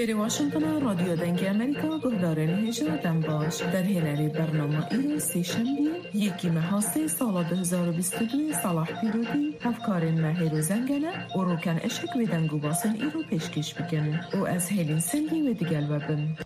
سری واشنگتن رادیو دنگ امریکا گهدارن هجا دن باش در هنری برنامه ایرو سیشنبی یکی مهاسته سال 2022 صلاح پیروزی هفکارین مهیرو زنگنه و روکن اشک و دنگو باسن ایرو پیشکش بکن و از هلین سندی و دیگل وبن.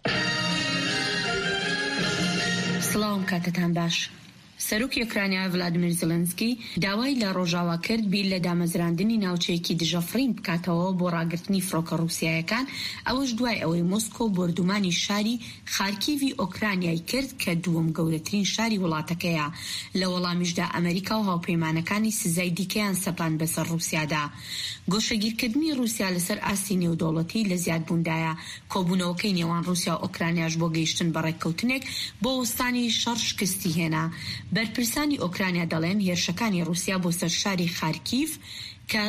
سلام کاتتان باش. سەرۆکی ئوکرانیا ڤلادیمیر زێلێنسکی داوای لە ڕۆژاوا کرد بیر لە دامەزراندنی ناوچەیەکی دژەفڕین بکاتەوە بۆ ڕاگررتنی فڕۆکە ڕووسیایەکان، ئەوەش دوای ئەوەی مۆسکۆ بردومانی شاری خارکیڤی ئۆکرانیای کرد کە دووەم گەورەترین شاری وڵاتەکەیە. لە وەڵامیشدا ئەمریکا و هاوپەیمانەکانی سزای دیکەیان سەپان بەسەر ڕووسیادا. گۆشەگیرکردنی رووسیا لەسەر ئاستی نێودەوڵەتی لە زیادبووندایە. کۆبوونەوەکەی نێوان رووسیا و ئۆکرانیاش بۆ گەیشتن بە ڕێککەوتنێک بۆ وەستانی شەڕ شکستی هێنا. بەرپرسانی ئۆکرانیا دەڵێن هێرشەکانی رووسیا بۆ سەر شاری خارکیڤ کە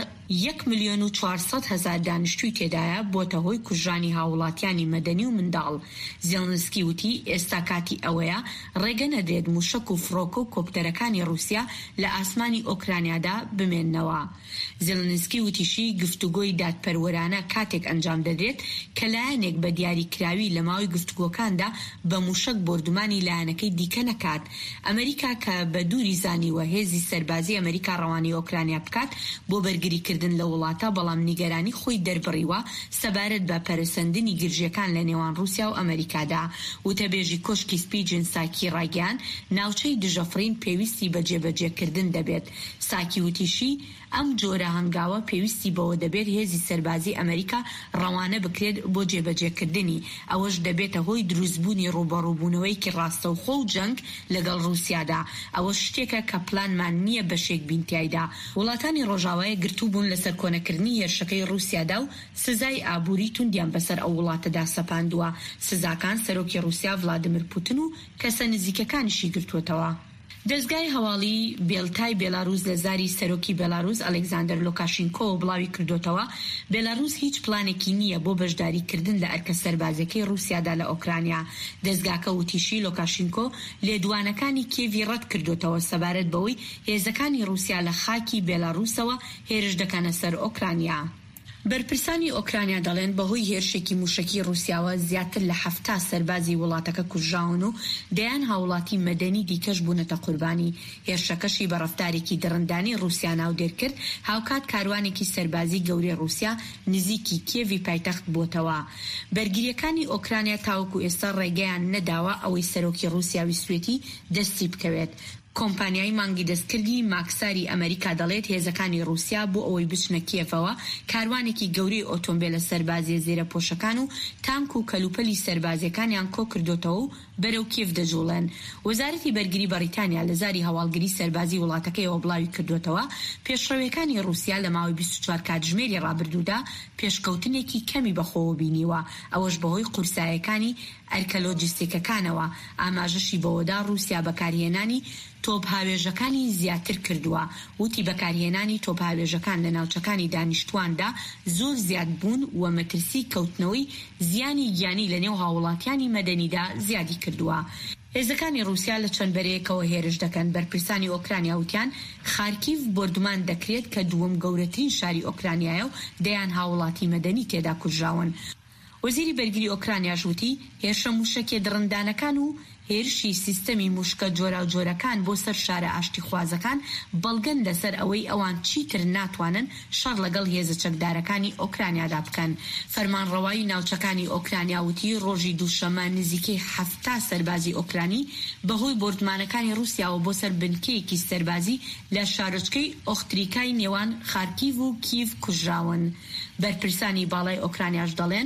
1,400,000 دانیشتووی تێدایە بۆتە هۆی کوژرانی هاوڵاتیانی مەدەنی و منداڵ. زێلنسکی وتی ئێستا کاتی ئەوەیە ڕێگە نەدرێت موشک و فڕۆکە و کۆپتەرەکانی رووسیا لە ئاسمانی ئۆکرانیادا بمێننەوە. زێلنسکی وتیشی گفتوگۆی دادپەروەرانە کاتێک ئەنجام دەدرێت کە لایەنێک بە دیاریکراوی لە ماوەی گفتوگۆکاندا بە موشک بردومانی لایەنەکەی دیکە نەکات. ئەمریکا کە بە دووری زانیوە هێزی سەربازی ئەمریکا ڕەوانەی ئۆکرانیا بکات بۆ بەرگریکردن لە وڵاتە، بەڵام نیگەرانی خۆی دەربڕیوە سەبارەت بە پەرسەندنی گرژیەکان لە نێوان رووسیا و ئەمریکادا. وتەبێژی کۆشکی سپیجن ساکی ڕاگەیان ناوچەی دژەفڕین پێویستی بە جێبەجێکردن دەبێت. ساکی وتیشی ئەم جۆرە هەنگاوە پێویستی بەوە دەبێت هێزی سەربازی ئەمریکا ڕەوانە بکرێت بۆ جێبەجێکردنی ئەوەش دەبێتە هۆی دروستبوونی ڕوبەڕووبوونەوەیکی ڕاستەوخۆ و جەنگ لەگەڵ رووسیادا. ئەوە شتێکە کە پلانمان نییە بەشێک بینتیایدا. وڵاتانی ڕۆژاوایە گرتوو بوون لەسەر کۆنەکردنی هێرشەکەی رووسیادا و سزای ئابووری توندیان بەسەر ئەو وڵاتەدا سەپاندووە. سزاکان سەرۆکی رووسیا ڤلادیمیر پوتین و کەسە نزیکەکانیشی گرتووەتەوە. دەستگای هەواڵی بێڵتای بێلاروس لە زاری سەرۆکی بێلاروس ئەلێکزاندەر لۆکاشینکۆ بڵاوی کردوتەوە بێلاروس هیچ پلانێکی نییە بۆ بەشداریکردن لە ئەرکە سەربازەکەی رووسیادا لە ئۆکرانیا. دەستگاکە وتیشی لۆکاشینکۆ لێدوانەکانی کێڤی ڕەت کردوتەوە سەبارەت بەوەی هێزەکانی رووسیا لە خاکی بێلاروسەوە هێرش دەکەنە سەر ئۆکرانیا. بەرپرسانی ئۆکرانیا دەڵێن بەهۆی هێرشێکی موشکی رووسیاوە زیاتر لە 70 سەربازی وڵاتەکە کوژراون و دەیان هاوڵاتی مەدەنی دیکەش بوونەتە قوربانی. هێرشەکەشی بە ڕەفتارێکی دڕندانی رووسیا ناودێر کرد هاوکات کاروانێکی سەربازی گەورەی رووسیا نزیکی کێڤی پایتەخت بۆتەوە. بەرگریەکانی ئۆکرانیا تاوەکو ئێستا ڕێگەیان نەداوە ئەوەی سەرۆکی رووسیاوی سوێتی دەستی بکەوێت. کۆمپانیای مانگی دەستکردی ماکساری ئەمریکا دەڵێت هێزەکانی رووسیا بۆ ئەوەی بچنە کیێڤەوە کاروانێکی گەورەی ئۆتۆمبیلە سەربازیە زێرە پۆشەکان و تانک و کەلوپەلی سەربازیەکانیان کۆ کردوتەوە و بەرەو کیێڤ دەجوڵێن. وەزارەتی بەرگری بەریتانیا لە زاری هەواڵگری سەربازی وڵاتەکەیەوە بڵاوی کردوتەوە پێشڕەویەکانی رووسیا لە ماوەی 24 کاتژمێری ڕابردوودا پێشکەوتنێکی کەمی بەخۆوە بینیوە، ئەوەش بەهۆی قورسایەکانی ئەرکە لۆجستیکەکانەوە. ئاماژەشی بەوەدا رووسیا بەکارهێنانی تۆپ هاوێژەکانی زیاتر کردووە. وتی بەکارهێنانی تۆپ هاوێژەکان لە ناوچەکانی دانیشتواندا زۆر زیاد بوون و مەترسی کەوتنەوەی زیانی گیانی لە نێو هاوڵاتیانی مەدەنیدا زیادی کردووە. هێزەکانی رووسیا لە چەند بەرەیەکەوە هێرش دەکەن. بەرپرسانی ئۆکرانیا وتیان خارکیڤ بردومان دەکرێت کە دووەم گەورەترین شاری ئۆکرانیایە و دەیان هاوڵاتی مەدەنی تێدا کوژراون. وەزیری بەرگری ئۆکرانیاش وتی هێرشە موشکێ دڕندانەکان و هێرشی سیستەمی موشکە جۆرا و جۆرەکان بۆ سەر شارە ئاشتی خوازەکان بەڵگەن لەسەر ئەوەی ئەوان چیتر ناتوانن شەڕ لەگەڵ هێزە چەکدارەکانی ئۆکرانیادا بکەن. فەرمانڕەوایی ناوچەکانی ئۆکرانیا وتی ڕۆژی دووشەمە نزیکەی 70 سەربازی ئۆکرانی بەهۆی بردمانەکانی رووسیاوە بۆ سەر بنکەیەکی سەربازی لە شارۆچکەی ئۆختریکای نێوان خارکیڤ و کیڤ کوژراون. بەرپرسانی باڵای ئۆکرانیاش دەڵێن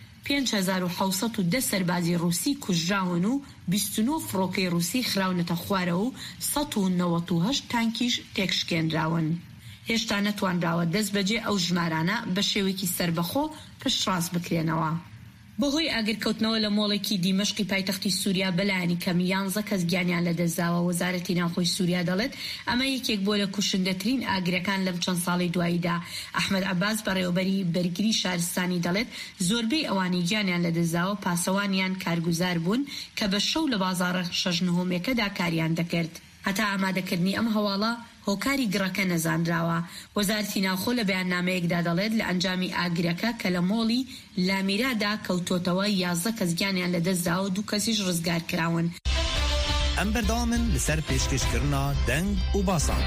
5710 سەربازی رووسی کوژراون و 29 فڕۆکەی رووسی خراونەتە خوارەوە و 198 تانکیش تێکشکێنراون. هێشتا نەتوانراوە دەست بەجێ ئەو ژمارانە بە شێوەیەکی سەربەخۆ پشتڕاست بکرێنەوە. بەهۆی ئاگرکەوتنەوە لە مۆڵێکی دیمەشقی پایتەختی سووریا بەلایەنی کەم 11 کەس گیانیان لەدەستداوە. وەزارەتی ناوخۆی سووریا دەڵێت ئەمە یەکێک بۆ لە کوشندەترین ئاگرەکان لەم چەند ساڵی دواییدا. ئەحمەد عەباس بەڕێوەبەری بەرگری شارستانی دەڵێت زۆربەی ئەوانی گیانیان لەدەستداوە پاسەوانیان کارگوزار بوون کە بە شەو لە بازاڕە 6 نهۆمیەکەدا کاریان دەکرد. هەتا ئامادەکردنی ئەم هەواڵە هۆکاری گڕەکە نەزانراوە. وەزارەتی ناوخۆ لە بەیاننامەیەکدا دەڵێت لە ئەنجامی ئاگرەکە کە لە مۆڵی لامیرادا کەوتۆتەوە 11 کەس گیانیان لەدەستدا و 2 کەسیش ڕزگار کراون. ئەم بەردەوامن لەسەر پێشکەشکردنا دەنگ و باسان.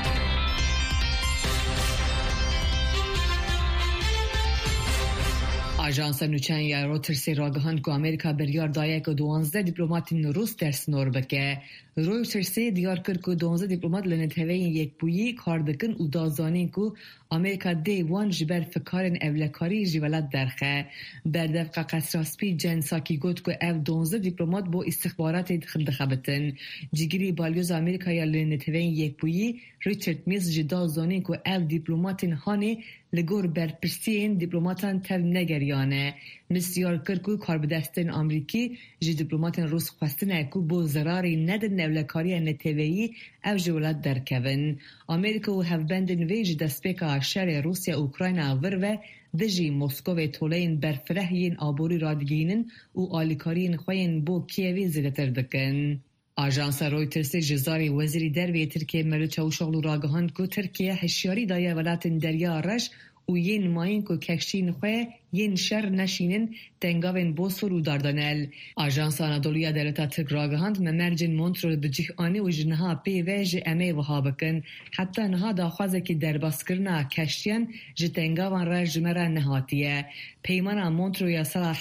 آژانسا نوچەیە رویترسی راگەهاند که ئەمریکا بریار دایە که 12 دیپلۆماتین روس در سنوور بکە. رویترسی دیار کرد که 12 دیپلۆمات لە نەتەوەیەن یەکبوویی کار دەکەن و دازانین که ئەمریکا دەیوان ji ber fikarên evlekarî ji welat derxe. Berdevqa Qesraspî Censakî got ku ev 12 دیپلۆmat bo istixbaratê dixebitin. Cigirî balyoza Amerîkaya li nêteveyên yekbûyî Richard Mills ji da zanîn ku ev dîplomatên hanê li gor berpirsiyên dîplomatan tev negeriyane. Mills diyar kir ku karbidestên Amerîkî ji dîplomatên Rûs xwestine ku bo zerarê nedin evlekariya neteweyî ev ji welat derkevin. Amerîka û hevbendên vê ji destpêka şerê Rusya û Ukrayna vir ve dijî Moskowê toleyên berfireh yên aborî radigihînin û alîkariyên xwe yên bo Kievê zêdetir dikin. Ajansa Reutersê ji zarê Wezîrî Derveyê Tirkiye Mevlût Çavuşoğlu ragihand ku Tirkiye hişyarî daye welatên Derya Reş û yên mayîn ku kexşîn xwe yên şer neşînin tengavên Bosfor û Dardanel. Ajansa Anadoluya Devleta Tirk ragihand me mercên Montreux bi cih anî û ji niha pê ve ji em ê wiha bikin. Heta niha daxwazekî derbaskirina keştiyan ji tengavan re ji me re nehatiye. Peymana Montreux ya sala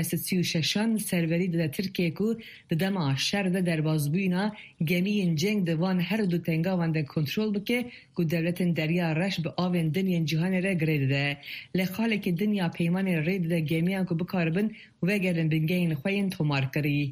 1936 serverî dide Tirkiye ku di dema şer de derbazbûyîna gemiyên ceng di van her du tengavan de kontrol bike ku devletên Derya Reş bi avên dinyên cîhanê re girê dide. Li xalekî dinya peymanê rê dide gemiyan ku bikaribin vegerin bingehên xwe yên tomarkirî.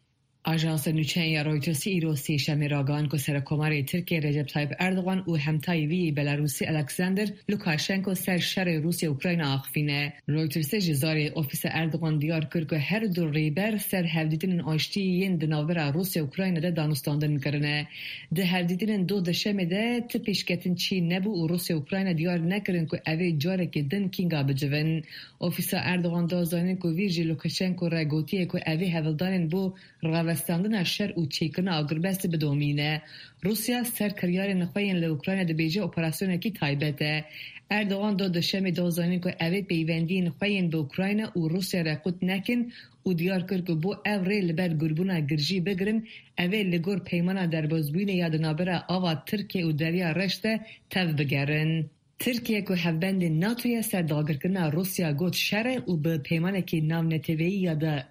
Ajansa nûçeya Reutersî îro sêşemê ragihand ku Serokkomarê Tirkiye Recep Tayyip Erdogan û hemtayî wî Belarûsî Alexander Lukashenko ser şerê Rusya Ukrayna axivîne. Reutersê ji zarê ofîsa Erdogan diyar kir ku her du rêber ser hevdîtinên aştî yên di navbera Rusya Ukrayna de danûstandin kirine. Di hevdîtinên do deşemê de ti pêşketin Çîn nebû û Rusya Ukrayna diyar nekirin ku ev ê carekê din kînga bicivin. Ofîsa Erdogan da zanîn ku vî jî Lukashenko re gotiye ku ev ê hevildanên bo ravestandina şer û çêkirina agirbestê bidomîne. Rusya serkiryarên xwe yên li Ukrayna dibêje operasyonekî taybet e. Erdogan da deşemê da zanîn ku ev ê peywendiyên xwe yên bi Ukrayna û Rusya re qut nekin û diyar kir ku bo ev rê li ber girbûna girjî bigirin ev ê li gor peymana derbazbûyînê ya di navbera ava Tirkiye û Derya Reş de tev bigerin. Tirkiye ku hevbendên NATOya ser dagirkirina Rusya got şere û bi peymanekî navneteveyî ya da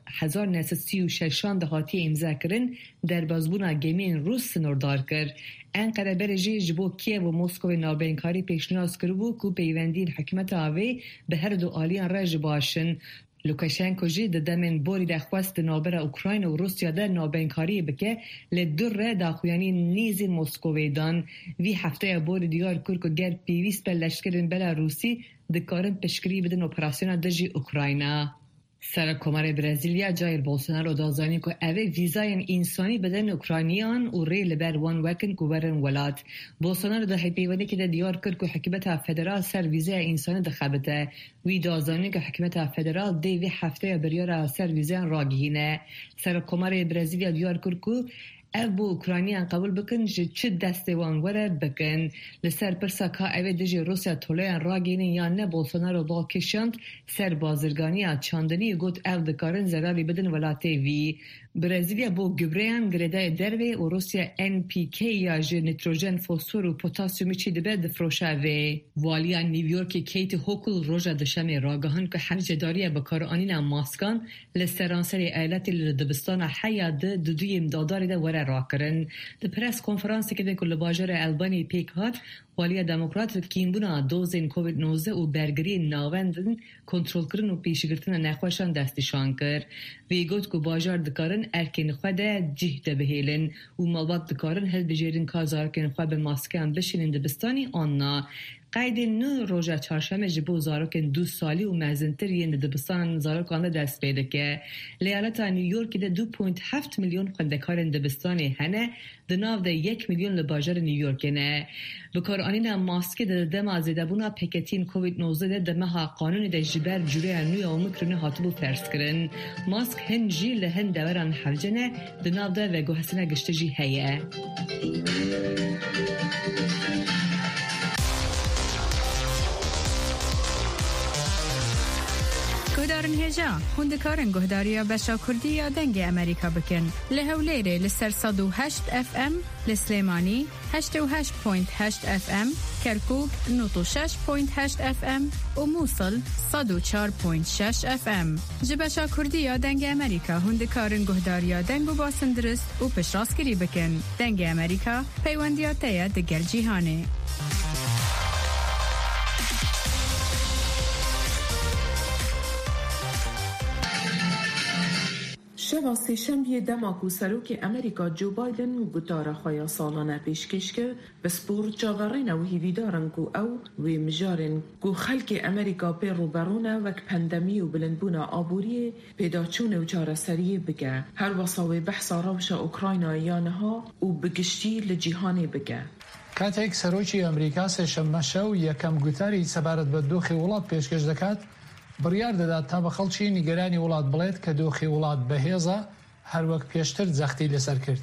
1936 de hatiye imza kirin derbazbûna gemiyên Rûs sinordar kir. Ankara berê jî ji bo Kiev û Moskowê navbeyinkarî pêşniyaz kiribû ku peywendiyên hikûmeta wê bi her du aliyan re ji başin. Lukashenko jî di demên borî de xwest di navbera Ukrayna û Rusya de navbeyinkariyê bike lê dur re daxuyanî nêzên Moskowê dan. Vî hefteya borî diyar kir ku ger pêwîst be leşkerên Belarûsî dikarin piştgirî bidin operasyona de jî Ukrayna. Serokkomarê Brezilya Jair Bolsonaro da zanîn ku ev ê vîzayên însanî bidin Ukrayniyan û rê li ber wan wekin ku werin welat. Bolsonaro di hêpeyvanekê de diyar kir ku hikûmeta federal ser vîzaya însanî dixebite. Wî da zanîn ku hikûmeta federal dê vê hefteya biryara ser vîzayan ragihîne. Serokkomarê Brezilya diyar kir ku ev bu Ukrayniyan qabul bikin ji çi destê wan were bikin. Li ser pirsa ka ev ê dijî Rusya toleyan ragihînin yan ne Bolsonaro da kişand ser bazirganiya çandinî got ev dikarin zerarî bidin welatê wî. Brezilya bo gübreyan girêdayê dervê û Rusya NPK ya ji nitrojen, fosfor û potasyumê çî dibe difroşe vê. Valiya New Yorkê Katie Hochul roja dişemê ragihand ku hevcedariya bikaranîna maskan li seranserê eyaletê li dibistana heya di duyêm dadarê de were rakirin. Di pres konferansekê de ku li bajarê Albaniyê pêk hat, Valiya Demokrat kînbûna dozên COVID-19 û bergiriyên navendin kontrolkirin û pêşgirtina nexweşan destnîşan kir. Wê got ku bajar dikarin erkên xwe de cih de bihêlin û malbat dikarin hilbijêrin ka zarokên xwe bi maskeyan bişînin dibistanî an na. Qeydên nû roja çarşemê ji bo zarokên 2 salî û mezintir yên di dibistanan zarokan de dest pê dike. Li eyaleta New Yorkê de 2.7 milyon xwendekarên dibistanê hene, di nav de 1 milyon li bajarê New Yorkê ne. Bikaranîna maskê de dema zêdebûna peketiyên COVID-19 de di meha qanûnê de ji ber cûreya nû ya Omikronê hatibû ferskirin. Mask hin jî li hin deweran hevce ne, di nav de veguhestina giştî jî heye. گهدارن هجا هندکارن گهداریا بشا کردیا دنگ امریکا بکن لهولیره لسر 108 FM لسلیمانی 88.8 FM کرکوک 96.8 FM و موصل 104.6 FM جبشا کردیا دنگ امریکا هندکارن گهداریا دنگ و باسندرست و پشراسکری بکن دنگ امریکا پیوندیاتیا دگر جیهانه شب سه‌شنبه دماغ سروک امریکا جو بایدن و گتاره خواهی سالانه پیشکش که به سپور جاورین و هیویدارن کو او و مجارن کو خلق امریکا پی روبرونه وک پندمی و بلندبونه آبوری پیداچون و چارەسەری بگه هر وصاوی بحث روش اوکرایناییانه ها و بگشتی لجیهانی بگه. کاتێک سەرۆکی ئەمریکا سێشەممە شەو یەکەم گوتاری سەبارەت بە دۆخی وڵات پێشکەش دەکات بڕیار دەدات تا بە خەڵکی نیگەرانی وڵات بڵێت کە دۆخی وڵات بەهێزە هەروەک پێشتر جەختی لەسەر کرد.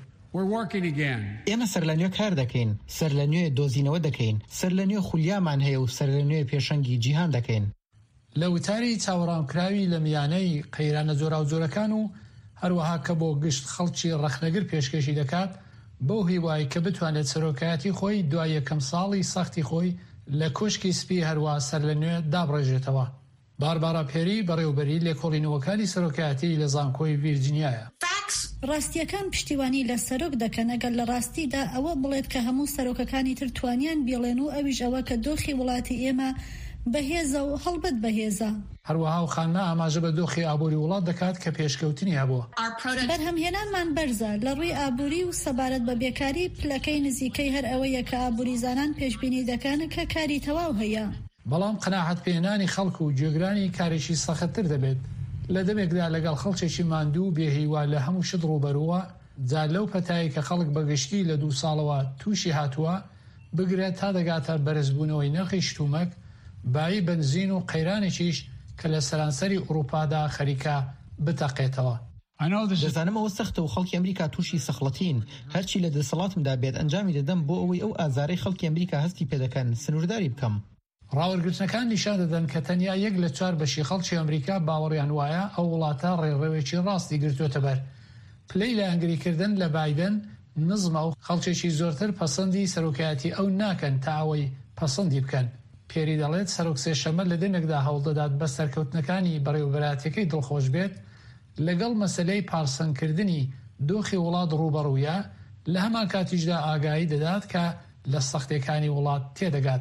ئێمە سەر لە نوێ کار دەکەین، سەر لە نوێ دۆزینەوە دەکەین، سەر لە نوێ خولیامان هەیە و سەر لە نوێ پێشەنگی جیهان دەکەین. لە وتاری چاوەڕامکراوی لە میانەی قەیرانە جۆراوجۆرەکان و هەروەها کە بۆ گشت خەڵکی ڕەخنەگر پێشکەشی دەکات بەو هیوای کە بتوانێت سەرۆکایەتی خۆی دوای یەکەم ساڵی سەختی خۆی لە کۆشکی سپی هەروە سەر لە نوێ دابڕێژێتەوە. باربارا پێری بەڕێوبەری لێکۆڵینەوەکانی سەرۆکایەتی لە زانکۆی ڤیرجینیایە. ڕاستیەکان پشتیوانی لە سەرۆک دەکەن ئەگەر لە ڕاستیدا ئەوە بڵێت کە هەموو سەرۆکەکانی تر توانیان بێڵێن و ئەویش ئەوە کە دۆخی وڵاتی ئێمە بەهێزە و هەڵبەت بەهێزە. هەروەها و خانمە ئاماژە بە دۆخی ئابووری وڵات دەکات کە پێشکەوتنی هەبووە. بەرهەمهێنانمان بەرزە لە ڕووی ئابووری و سەبارەت بە بێکاری پلەکەی نزیکەی هەر ئەوەیە کە ئابووریزانان پێشبینی دەکەن کە کاری تەواو هەیە. بەڵام قەناعەت پێهێنانی خەڵک و جێگرانی کارێکی سەختتر دەبێت لە دەمێکدا لەگەڵ خەڵکێکی ماندوو بێهیوا لە هەموو شت ڕوبەرەوە جا لەو پەتایی کە خەڵک بەگشتی لە 2 ساڵەوە تووشی هاتووە بگرێت تا دەگاتە بەرزبوونەوەی نرخی شتومەک بای بنزین و قەیرانێکیش کە لە سەرانسەری ئوروپادا خەریکە بتەقێتەوە. دەزانم ئەوە سەختە و خەڵکی ئەمریکا تووشی سەخڵەتین هەرچی لە دەسەڵاتمدا بێت ئەنجامی دەدەم بۆ ئەوەی ئەو ئازارەی خەڵکی ئەمریکا هەستی پێدەکەن سنوورداری بکەم. ڕاوەرگرتنەکان نیشان دەدەن کە تەنیا 1 لە 4 بەشی خەڵکی ئەمریکا باوەڕیان وایە ئەو وڵاتە ڕێڕەوێکی ڕاستی گرتوۆتە بەر. پلەی لە ئەنگریکردن لە بایدن نزمە و خەڵکێکی زۆرتر پەسەندی سەرۆکایەتی ئەو ناکەن تا ئەوەی پەسەندی بکەن. پێری دەڵێت سەرۆک سێشەممە لە دێمێکدا هەوڵدەدات بە سەرکەوتنەکانی بەڕێوەبەراتەکەی دڵخۆش بێت لەگەڵ مەسەلەی پارسەندکردنی دۆخی وڵات ڕوبەڕوویە لە هەمان کاتیشدا ئاگایی دەدات کە لە سەختیەکانی وڵات تێدەگات.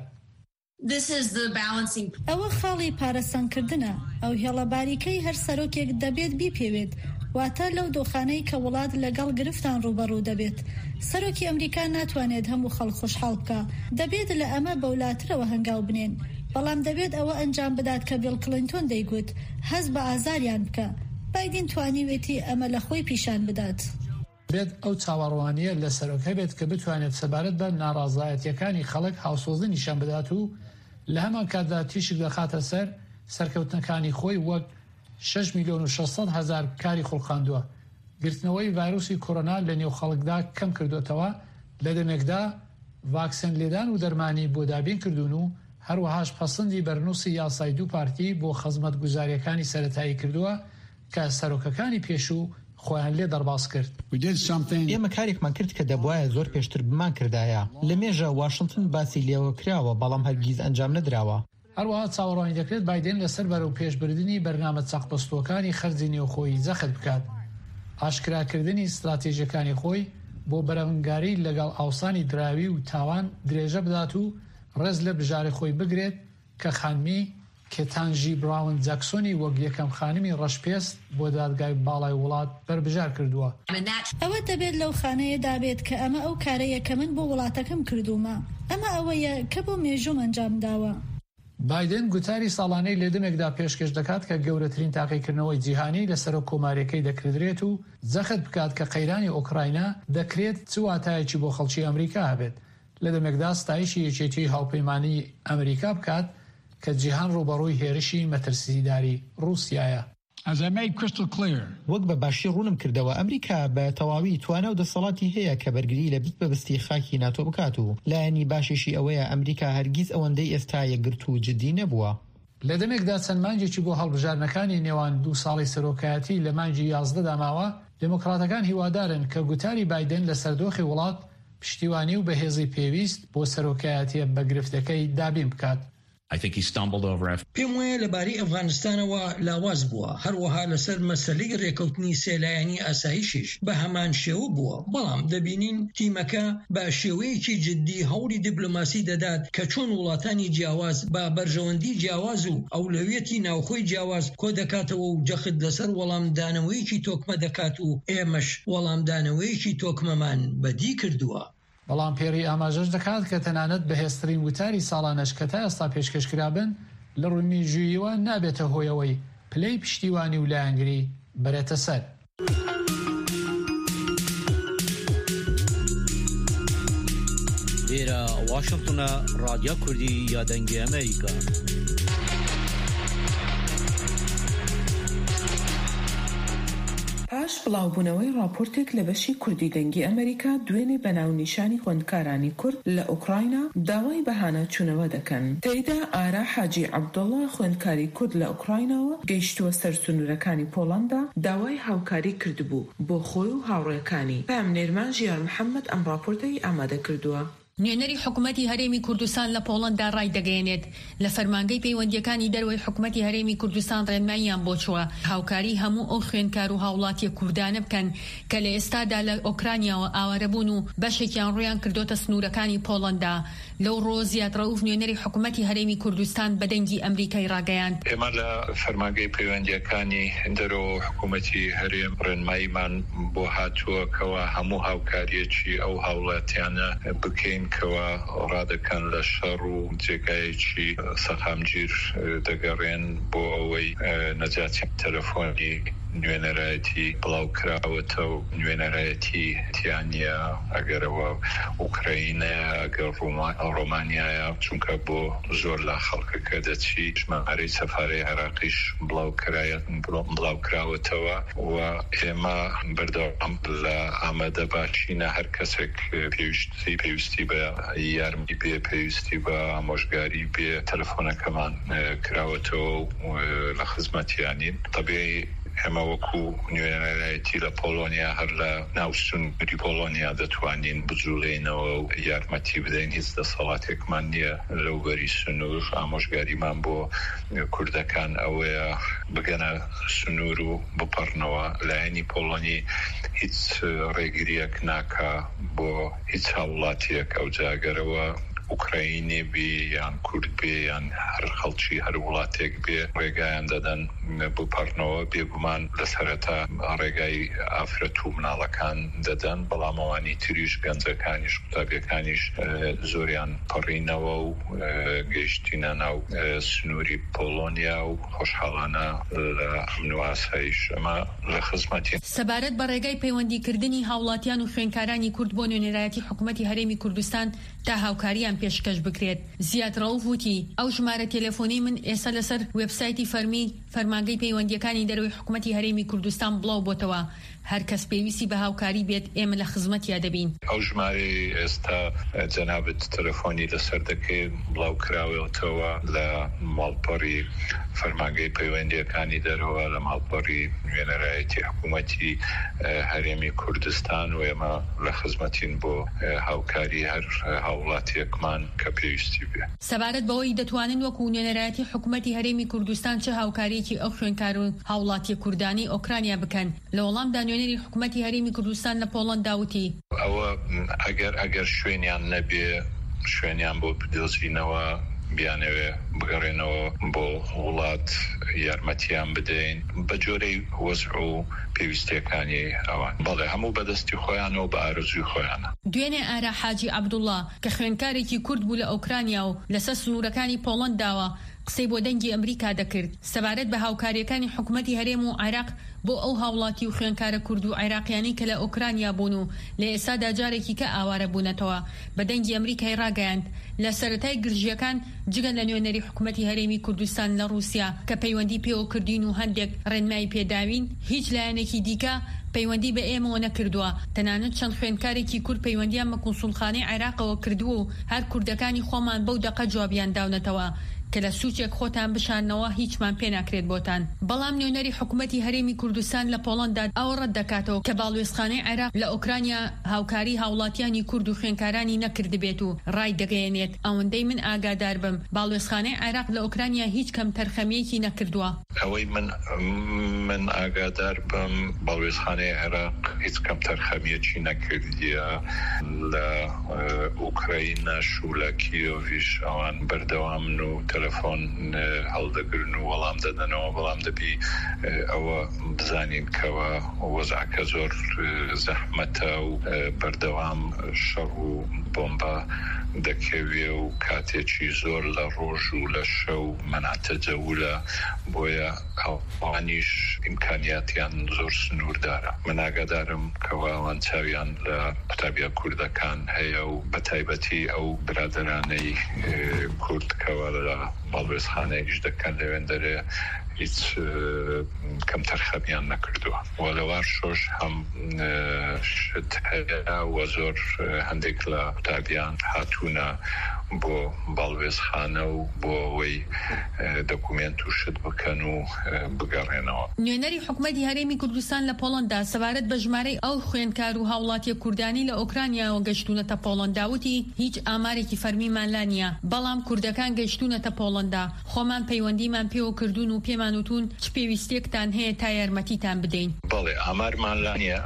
ئەوە خاڵی پارەسەندکردنە ئەو هێڵەباریکەی هەر سەرۆکێک دەبێت بیپێوێت واتە لەو دۆخانەی کە وڵات لەگەڵ گرفتان ڕوبەڕوو دەبێت. سەرۆکی ئەمریکا ناتوانێت هەموو خەڵک خۆشحاڵ بکە دەبێت لە ئەمە بەولاترەوە هەنگاو بنێن بەڵام دەبێت ئەوە ئەنجام بدات کە بیل کلینتۆن دەیگوت هەست بە ئازاریان بکە بایدن توانیوێتی ئەمە لە خۆی پیشان بدات. بێت ئەو چاوەڕوانیە لە سەرۆکە بێت کە بتوانێت سەبارەت بە ناڕازایەتیەکانی خەڵک هاوسۆزی نیشان بدات و لە هەمان کاتدا تیشک دەخاتە سەر سەرکەوتنەکانی خۆی وەک 6,600,000 کاری خوڵقاندووە. گرتنەوەی ڤایرۆسی کۆرۆنا لە نێو خەڵکدا کەم کردوتەوە لە دەمێکدا ڤاکسین لێدان و دەرمانی بۆ دابین کردوون و هەروەهاش پەسەندی بەرنووسی یاسای 2 پارتی بۆ خزمەت گوزاریەکانی سەرەتایی کردووە کە سەرۆکەکانی پێشوو خۆیان لێ دەرباز کرد. ئێمە کارێکمان کرد کە دەبوایە زۆر پێشتر بمان کردایە لە مێژە واشنگتن باسی لێوە کراوە بەڵام هەرگیز ئەنجام نەدراوە. هەروەها چاوەڕوانی دەکرێت بایدن لەسەر بەرەو پێشبردننی بەرنامە چەقبەستوەکانی خەرجی نێوخۆی جەخت بکات. ئاشکراکردنی استراتیژیەکانی خۆی بۆ بەرەنگاری لەگەڵ ئاوسانی دراوی و تاوان درێژە بدات و ڕێز لە بژارە خۆی بگرێت کە خانمی کێتانژی براون جەکسۆنی وەک یەکەم خانمی ڕەشپێست بۆ دادگای باڵای وڵات بربژار کردووە. ئەوە دەبێت لەو خانەیەدا بێت کە ئەمە ئەو کارەیە کە من بۆ وڵاتەکەم کردومە ئەمە ئەوەیە کە بۆ مێژوم ئەنجام داوە. بایدن گوتاری ساڵانەی لە دەمێکدا پێشکەش دەکات کە گەورەترین تاقیکردنەوەی جیهانی لەسەر کۆمارەکەی دەکردرێت و جەخت بکات کە قەیرانی ئۆکراینە دەکرێت چواتایەکی بۆ خەڵکی ئەمریکا هەبێت. لە دەمێکدا ستایشی یەکێتی هاوپەیمانی ئەمریکا بکات کە جیهان ڕوبەڕووی هێرشی مەترسیداری رووسیایە. وەک بە باشی ڕوونم کردەوە ئەمریکا بە تەواوی توانە و دەسەڵاتی هەیە کە بەرگری لە بیست بەبستی خاکی ناتۆ بکات و لایەنی باشیشی ئەوەیە ئەمریکا هەرگیز ئەوەندەی ئێستا یەکگرت و جدی نەبووە. لە دەمێکدا چەند مانگێکی بۆ هەڵبژارنەکانی نێوان 2 ساڵی سەرۆکایەتی لە مانگی 11 داماوە دموکراتەکان هیوادارن کە گوتاری بایدن لە سەردۆخی وڵات پشتیوانی و بەهێزی پێویست بۆ سەرۆکایەتیە بە گرفتەکەی دابین بکات. پێم وایە لەبارەی ئەفغانستانەوە لاواز بووە، هەروەها لەسەر مەسەلەی ڕێکەوتنی سێلایەنی ئاسایشیش بە هەمان شێوە بووە، بەڵام دەبینین تیمەکە بە شێوەیەکی جددی هەوڵی دیپلۆماسی دەدات کە چۆن وڵاتانی جیاواز بە بەرژەوەندی جیاواز و ئەولەویەتی ناوخۆی جیاواز کۆ دەکاتەوە و جەخت لەسەر وەڵامدانەوەیەکی تۆکمە دەکات و ئێمەش وەڵامدانەوەیەکی تۆکمەمان بەدی کردووە. بەڵام پێری ئاماژەش دەکات کە تەنانەت بەهێزترین وتاری ساڵانەش کە تا ئێستا پێشکەشکرابن لە ڕوونی ژوویەوە نابێتە هۆیەوەی پلەی پشتیوانی و لایەنگری بەرێتە سەر. لێرە واشنگتنە رادیۆ کوردی یادەنگی ئەمریکا. پاش بڵاوبوونەوەی راپۆرتێک لە بەشی کوردی دەنگی ئەمریکا دوێنێ بەناونیشانی خوێندکارانی کورد لە ئوکراینە داوای بەهانە چوونەوە دەکەن. تێیدا ئارا حاجی عەبدوڵڵا خوێندکاری کورد لە ئوکراینەوە گەیشتووە سەر سنوورەکانی پۆڵەندا داوای هاوکاری کردبوو بۆ خۆی و هاوڕێکانی. پام نێرمان ژیار محەممەد ئەم راپۆرتەی ئامادە کردووە. نوێنەری حکوومەتی هەرێمی کوردستان لە پۆڵەندا ڕای دەگەێنێت لە فەرمانگەی پەیوەندیەکانی دەروەی حکوومەتی هەرێمی کوردستان ڕێنماییان بۆ چووە هاوکاری هەموو ئەو خوێندکار و هاوڵاتی کوردانە بکەن کە لە ئێستادا لە ئۆکرانیاوە ئاوارەبوون و بەشێکیان ڕویان کردوتە سنوورەکانی پۆڵەندا. لەو ڕۆژ زیاد ڕەوف نوێنەری حکوومەتی هەرێمی کوردستان بە دەنگی ئەمریکای ڕاگەیاند. ئێمە لە فەرمانگەی پەیوەندیەکانی دەرەوە حکوومەتی هەرێم ڕێنماییمان بۆ هاتووە کەوا هەموو هاوکاریەکی ئەو هاوڵاتیانە بکەین کەوا ڕادەکەن لە شەڕ و جێگایەکی سەقامگیر دەگەڕێن بۆ ئەوەی نەجاتی تەلەفۆنی نوێنەرایەتی بڵاو کراوەتە و نوێنەرایەتی تیانە ئەگەرەوە ئوکراینەیە ئەگەر ڕۆمانیایە چونکە بۆ زۆر لە خەڵکەکە دەچی ژمارەی سەفارەی عێراقیش بڵاو کراوەتەوە و ئێمە بەردەوام لە ئامادە باشینە هەر کەسێک پێویستی بە یارمەتی بێ پێویستی بە ئامۆژگاری بێ تەلەفۆنەکەمان کراوەتەوە و لە خزمەتیانین طبیعی ئێمە وەکو نوێنەرایەتی لە پۆلۆنیا هەر لە ناوسنووری پۆلۆنیا دەتوانین بجوڵێنەوە و یارمەتی بدەین هیچ دەسەڵاتێکمان نییە لەوبەری سنوور. ئامۆژگاریمان بۆ کوردەکان ئەوەیە بگەنە سنوور و بپەڕنەوە. لایەنی پۆلۆنی هیچ ڕێگریەک ناکا بۆ هیچ هاوڵاتیەک ئەو جاگەرەوە ئوکراینی بێ یان کورد بێ یان هەر خەڵکی هەر وڵاتێک بێ ڕێگایان دەدەن بپەڕنەوە بێگومان لە سەرەتا ڕێگای ئافرەت و مناڵەکان دەدەن بەڵام ئەوانی تریش گەنجەکانیش قوتابیەکانیش زۆریان پەڕینەوە و گەیشتینە ناو سنووری پۆلۆنیا و خۆشحاڵانە لە ئەمن و ئاسایش ئەمە لە خزمەتی. سەبارەت بە ڕێگای پەیوەندیکردنی هاوڵاتیان و خوێندکارانی کورد بۆ نوێنەرایەتی حکوومەتی هەرێمی کوردستان تا هاوکاریان پێشکەش بکرێت. زیاد ڕەوف وتی ئەو ژمارە تەلەفۆنی من ئێستا لەسەر وێبسایتی فەرمانگەی پەیوەندیەکانی دەروی حکوومەتی هەرێمی کوردستان بڵاو بۆتەوە. هەر کەس پێویستی بە هاوکاری بێت ئێمە لە خزمەتیا دەبین. ئەو ژمارەی ئێستا جەنابەت تەلەفۆنی لەسەر دەکەێت بڵاو کراوێتەوە لە ماڵپەڕی فەرمانگەی پەیوەندیەکانی دەرەوە لە ماڵپەڕی نوێنەرایەتی حکوومەتی هەرێمی کوردستان و ئێمە لە خزمەتین بۆ هاوکاری هەر هاوڵاتیەکمان کە پێویستی بێ. سەبارەت بەوەی دەتوانن وەکو نوێنەرایەتی حکوومەتی هەرێمی کوردستان چه هاوکاریەکی ئەو خوێندکار و هاوڵاتی کوردانی ئۆکرانیا بکەن. لە وەڵامدا نوێنەری حکوومەتی هەرێمی کوردستان لە پۆڵەندا وتی ئەوە ئەگەر شوێنیان نەبێ شوێنیان بۆ بدۆزینەوە بیانەوێ بگەڕێنەوە بۆ وڵات یارمەتیان بدەین بە جۆرەی وەزع و پێویستیەکانی ئەوان بەڵێ هەموو بەدەستی خۆیانەوە بە ئارەزوی خۆیانە. دوێنێ ئارا حاجی عەبدوڵڵا کە خوێندکارێکی کورد بوو لە ئۆکرانیا و لەسەر سنوورەکانی پۆڵەنداوە قسەی بۆ دەنگی ئەمریکا دەکرد سەبارەت بە هاوکاریەکانی حکوومەتی هەرێم و عێراق بۆ ئەو هاوڵاتی و خوێندکارە کورد و عێراقیانی کە لە ئۆکرانیا بوون و لە ئێستادا جارێکی کە ئاوارە بوونەتەوە بە دەنگی ئەمریکای ڕاگەیاند لە سەرەتای گرژیەکان جگەن لە نوێنەری حکوومەتی هەرێمی کوردستان لە رووسیا کە پەیوەندی پێوە کردین و هەندێک ڕێنمایی پێداوین هیچ لایەنێکی دیکە پەیوەندی بە ئێمەوە نەکردووە. تەنانەت چەند خوێندکارێکی کورد پەیوەندیان بە کونسوڵخانەی عێراقەوە کردووە و هەر کوردەکانی خۆمان بەو دەقە جوابیان داونەتەوە. کە لە سوچێک خۆتان بشانەوە هیچمان پێ ناکرێت بۆتان. بەڵام نوێنەری حکوومەتی هەرێمی کوردستان لە پۆڵەندا ئەو ڕەت دەکاتەوە کە باڵوێزخانەی عێراق لە ئوکرانیا هاوکاری هاوڵاتیانی کورد و خوێندکارانی نەکردبێت و ڕای دەگەیەنێت. ئەوەندەی من ئاگادار بم باڵوێزخانەی عێراق لە ئوکرانیا هیچ کەم تەرخەمیەکی نەکردووە. ئەوەی من ئاگادار بم باڵوێزخانەی عێراق هیچ کەم تەرخەمیەکی نەکردیە لە ئوکراینە و لە کیۆڤیش ئەوان بەردەوامن و تەلەفۆن هەڵدەگرن و وەڵام دەدەنەوە. بەڵام دەبی ئەوە بزانین کەوە وەزعکە زۆر زەحمەتە و بەردەوام شەڕ و بۆمبە دەکەوێ و کاتێکی زۆر لە ڕۆژ و لە شەو مەناتەجەولە بۆیە ئەوانیش ئیمکانیاتیان زۆر سنووردارە. من ئاگادارم کەوا ئەوان چاویان لە قوتابیە کوردەکان هەیە و بەتایبەتی ئەو برادرانەی کورد کەوا لە باڵوێزخانەیەکیش دەکەن لەوێندەرێ هیچ کەم تەرخەمیان نەکردووە. وە لەوار شۆش هەم شت هەیە وە زۆر هەندێک لە قوتابیان هاتوونە بۆ باڵوێزخانە و بۆ ئەوەی دەکومێنت و شت بکەن و بگەڕێنەوە. نوێنەری حکوومەتی هەرێمی کوردستان لە پۆڵەندا سەبارەت بە ژمارەی ئەو خوێندکار و هاوڵاتیە کوردانی لە ئۆکرانیاوە گەشتونەتە پۆڵەندا وتی هیچ ئامارێکی فەرمیمان لا نییە. بەڵام کوردەکان گەشتونەتە پۆڵەندا خۆمان پەیوەندیمان پێوە کردوون و پێمان وتون چ پێویستێکتان هەیە تا یارمەتیتان بدەین. بەڵێ ئامارمان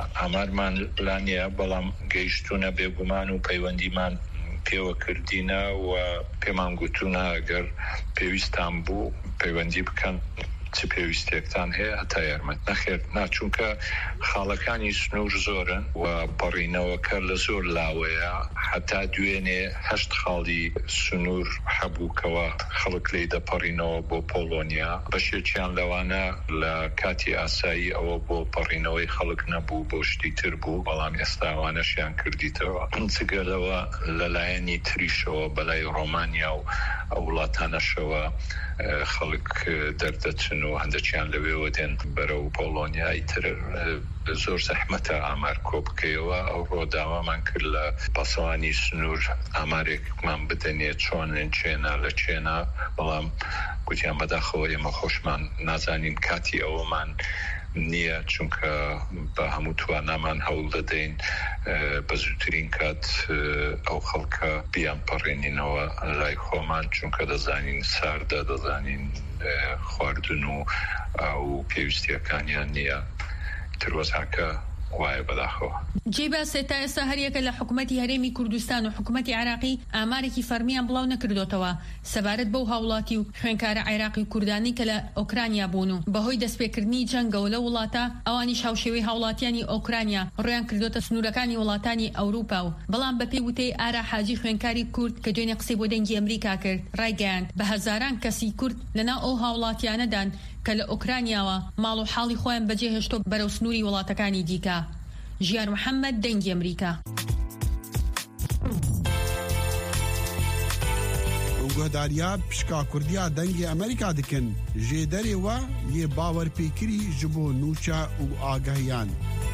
لا نییە بەڵام گەیشتونە بێگومان و پەیوەندیمان پێوە کردینە و پێمان گوتوونە ئەگەر پێویستان بوو پەیوەندی بکەن چ پێویستێکتان هەیە هەتا یارمەت نەخێر ناچونکە خاڵەکانی سنوور زۆرن و بەڕینەوەکە لە زۆر لاوەیە هەتا دوێنێ 8 خاڵی سنوور هەبووکەوە خەڵک لی دەپەڕینەوە بۆ پۆلۆنیا. بەشێکیان لەوانە لە کاتی ئاسایی ئەوە بۆ پەڕینەوەی خەڵک نەبوو بۆ شتی تر بوو بەڵام ئێستاوانەشیان کردیتەوە. جگەلەوە لەلایەنی تریشەوە بەلای ڕۆمانیا و ئەو وڵاتانەشەوە خەڵک دەردەچن و هەندێکیان لەوێوە دێن بەرەو پۆلۆنیای تر زۆر زەحمەتە ئامار کۆ بکەیەوە. ئەو ڕۆداوامان کرد لە پاسەوانی سنوور ئامارێکمان بدەنێ چۆنن چێنە لە چێنە بەڵام گوتیان بەداخەوە ئێمە خۆشمان نازانین کاتی ئەوەمان نییە چونکە بە هەموو توانامان هەوڵ دەدەین بە زووترین کات ئەو خەڵکە بیان پەڕێنینەوە لای خۆمان چونکە دەزانین ساردە دەزانین خواردن و ئەو پێویستیەکانیان نییە تروەزاکە وایە بەداخەوە. جێباسێت تا ئێستا هەریەکە لە حکوومەتی هەرێمی کوردستان و حکوومەتی عێراقی ئامارێکی فەرمیان بڵاو نەکردوتەوە سەبارەت بەو هاوڵاتی و خوێندکارە عێراقی کوردانی کە لە ئۆکرانیا بوون و بەهۆی دەستپێکردنی جەنگەوە لە وڵاتە ئەوانیش هاوشێوەی هاوڵاتیانی ئۆکرانیا ڕویان کردوتە سنوورەکانی وڵاتانی ئەوروپا و بەڵام بە پێی وتەی ئارا حاجی خوێندکاری کورد کە دوێنێ قسەی بۆ دەنگی ئەمریکا کرد ڕایگەیاند بە هەزاران کەسی کورد لەناو ئەو هاوڵاتیانەدان کە لە ئۆکرانیاوە ماڵ و حاڵی خۆیان بەجێ هێشتۆ بەرەو سنووری وڵاتەکانی دیکە. ژیار محەممەد دەنگی ئەمریکا. گۆداریا پشکا کوردیا دەنگی ئەمریکا دکن ژێدەرێ وە یێ باوەرپێکری ji بۆ نوچە و ئاگەهیان.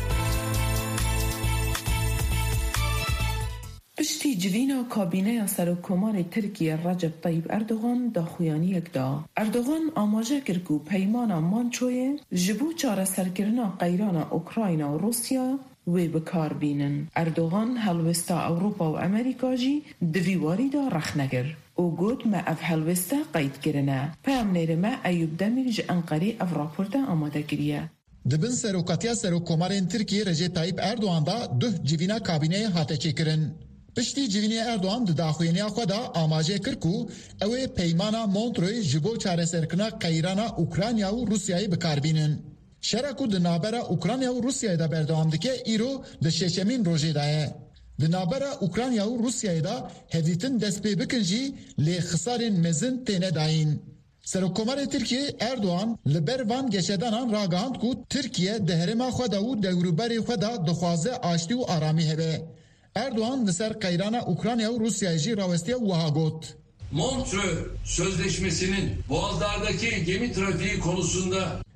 پشتی جوینا کابینەیە سەرۆکۆماری ترکیە ڕەجەب طەیب ئەردۆغان داخویانیەکدا. ئەردۆغان ئاماژە کرد و پەیمانە مانچۆیە ji بۆ چارەسەرکردنا قەیرانە ئوکراینە و رووسیا وێ بکاربینن. ئەردۆغان هەڵوێستا ئەوروپا و ئەمریکا jî di vî warî de rexnegir. û got me ev helwêste qeydkirine. Peyamnêrê me Eyûb Demîr ji Enqerê ev raporta amade kiriye. Dibin serokatiya serokkomarên Tirkiye Recep Tayyip Erdoğan da duh civîna kabîneyê hate çêkirin. Piştî civînê Erdoğan di daxuyaniya xwe da amajê kir ku ew ê peymana Montreuxê ji bo çareserkirina qeyrana Ukrayna û Rusyayê bikarbînin. Şera ku di navbera Ukrayna û Rusyayê de berdewam dike îro di şeşemîn rojê de ye. Di navbera Ukrayna û Rusyayê de hevdîtin dest pê bikin jî lê xisarên mezin têne dayîn. Serokkomarê Tirkiye Erdoğan li ber van geşedanan ragihand ku Tirkiye di herêma xwe de û dewrûberê xwe de dixwaze aştî û aramî hebe. Erdoğan li ser qeyrana Ukrayna û Rusyayê jî rawestiye wiha got. Montreux Sözleşmesi'nin Boğazlardaki gemi trafiği konusunda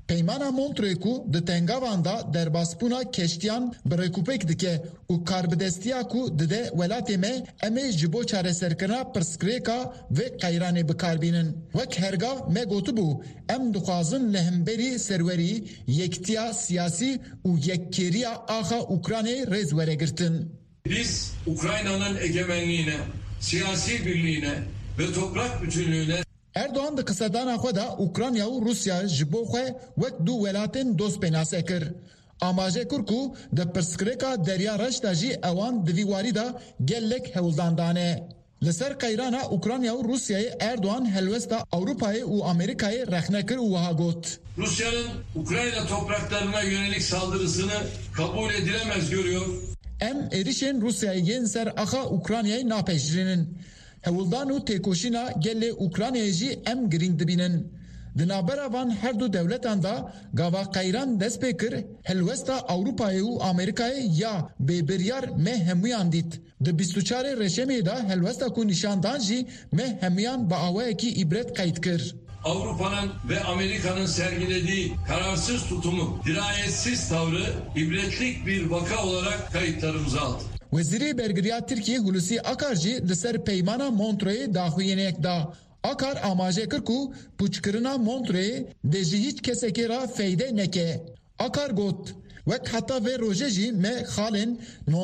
Peymana Montreux ku di tengavan da derbaspûna keştiyan birekûpek dike û karbidestiya ku dide welatê me em ê ji bo çareserkirina pirsgirêka vê qeyranê bikarbînin. Wek hergav me gotibû em dixwazin li hemberî serwerî, yektiya siyasî û yekkêriya axa Ukraynayê rêz weregirtin. Biz Ukrayna'nın egemenliğine, siyasi birliğine ve toprak bütünlüğüne Erdoğan da kısadana xwe da Ukrayna û Rusya ji bo xwe wek du welatên dost pênase kir. Amaje kir ku di pirsgirêka Derya Reş da jî ewan di vî warî da gelek hewldan dane. Li ser qeyrana Ukrayna û Rusyayê Erdoğan helwesta Avrupayê û Amerikayê rexne kir û wiha got. Rusya'nın Ukrayna topraklarına yönelik saldırısını kabul edilemez görüyor. Em êrişên Rusyayê yên ser axa Ukraynayê napêşirînin. Hewldan û têkoşîna gelê Ukraynayê jî em girîng dibînin. Di navbera van her du dewletan da gava qeyran dest pê kir helwesta Avrupayê û Amerîkayê ya bêbiryar me hemûyan dît. Di 24 Reşemê da helwesta ku nîşandan jî me hemûyan bi awayekî îbret qeyd kir. Avrupa'nın ve Amerika'nın sergilediği kararsız tutumu, dirayetsiz tavrı ibretlik bir vaka olarak kayıtlarımıza aldı. Wezîrê Bergiriya Tirkiye Hulusi Akar jî li ser peymana Montreuxê daxuyînek da. Akar amaje kir ku pûçkirina Montreuxê de ji hiç kesekê ra feyde neke. Akar got wek heta vê rojê jî me xalên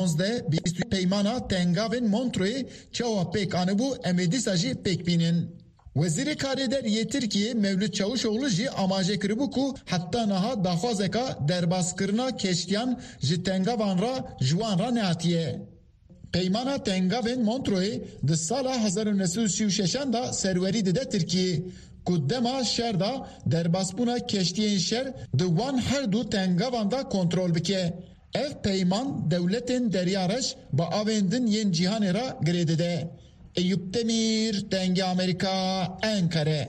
19 peymana tengavên Montreuxê çawa pêk anibû em ê dîsa jî pêk bînin. Wezîrê Karêderiyê Tirkiye Mevlût Çavuşoğlu jî amaje kiribû ku heta niha daxwazeka derbazkirina keştiyan ji tengavan ra ji wan ra nehatiye. Peymana tengavên Montreuxê di sala 1936 da serwerî dide Tirkiye ku dema şer da derbasbûna keştiyên şer di wan her du tengavan da kontrol bike. Ev peyman dewletên Derya Reş bi avên din yên cîhanê ra girê dide. Eyüp Demir, Denge Amerika, Ankara.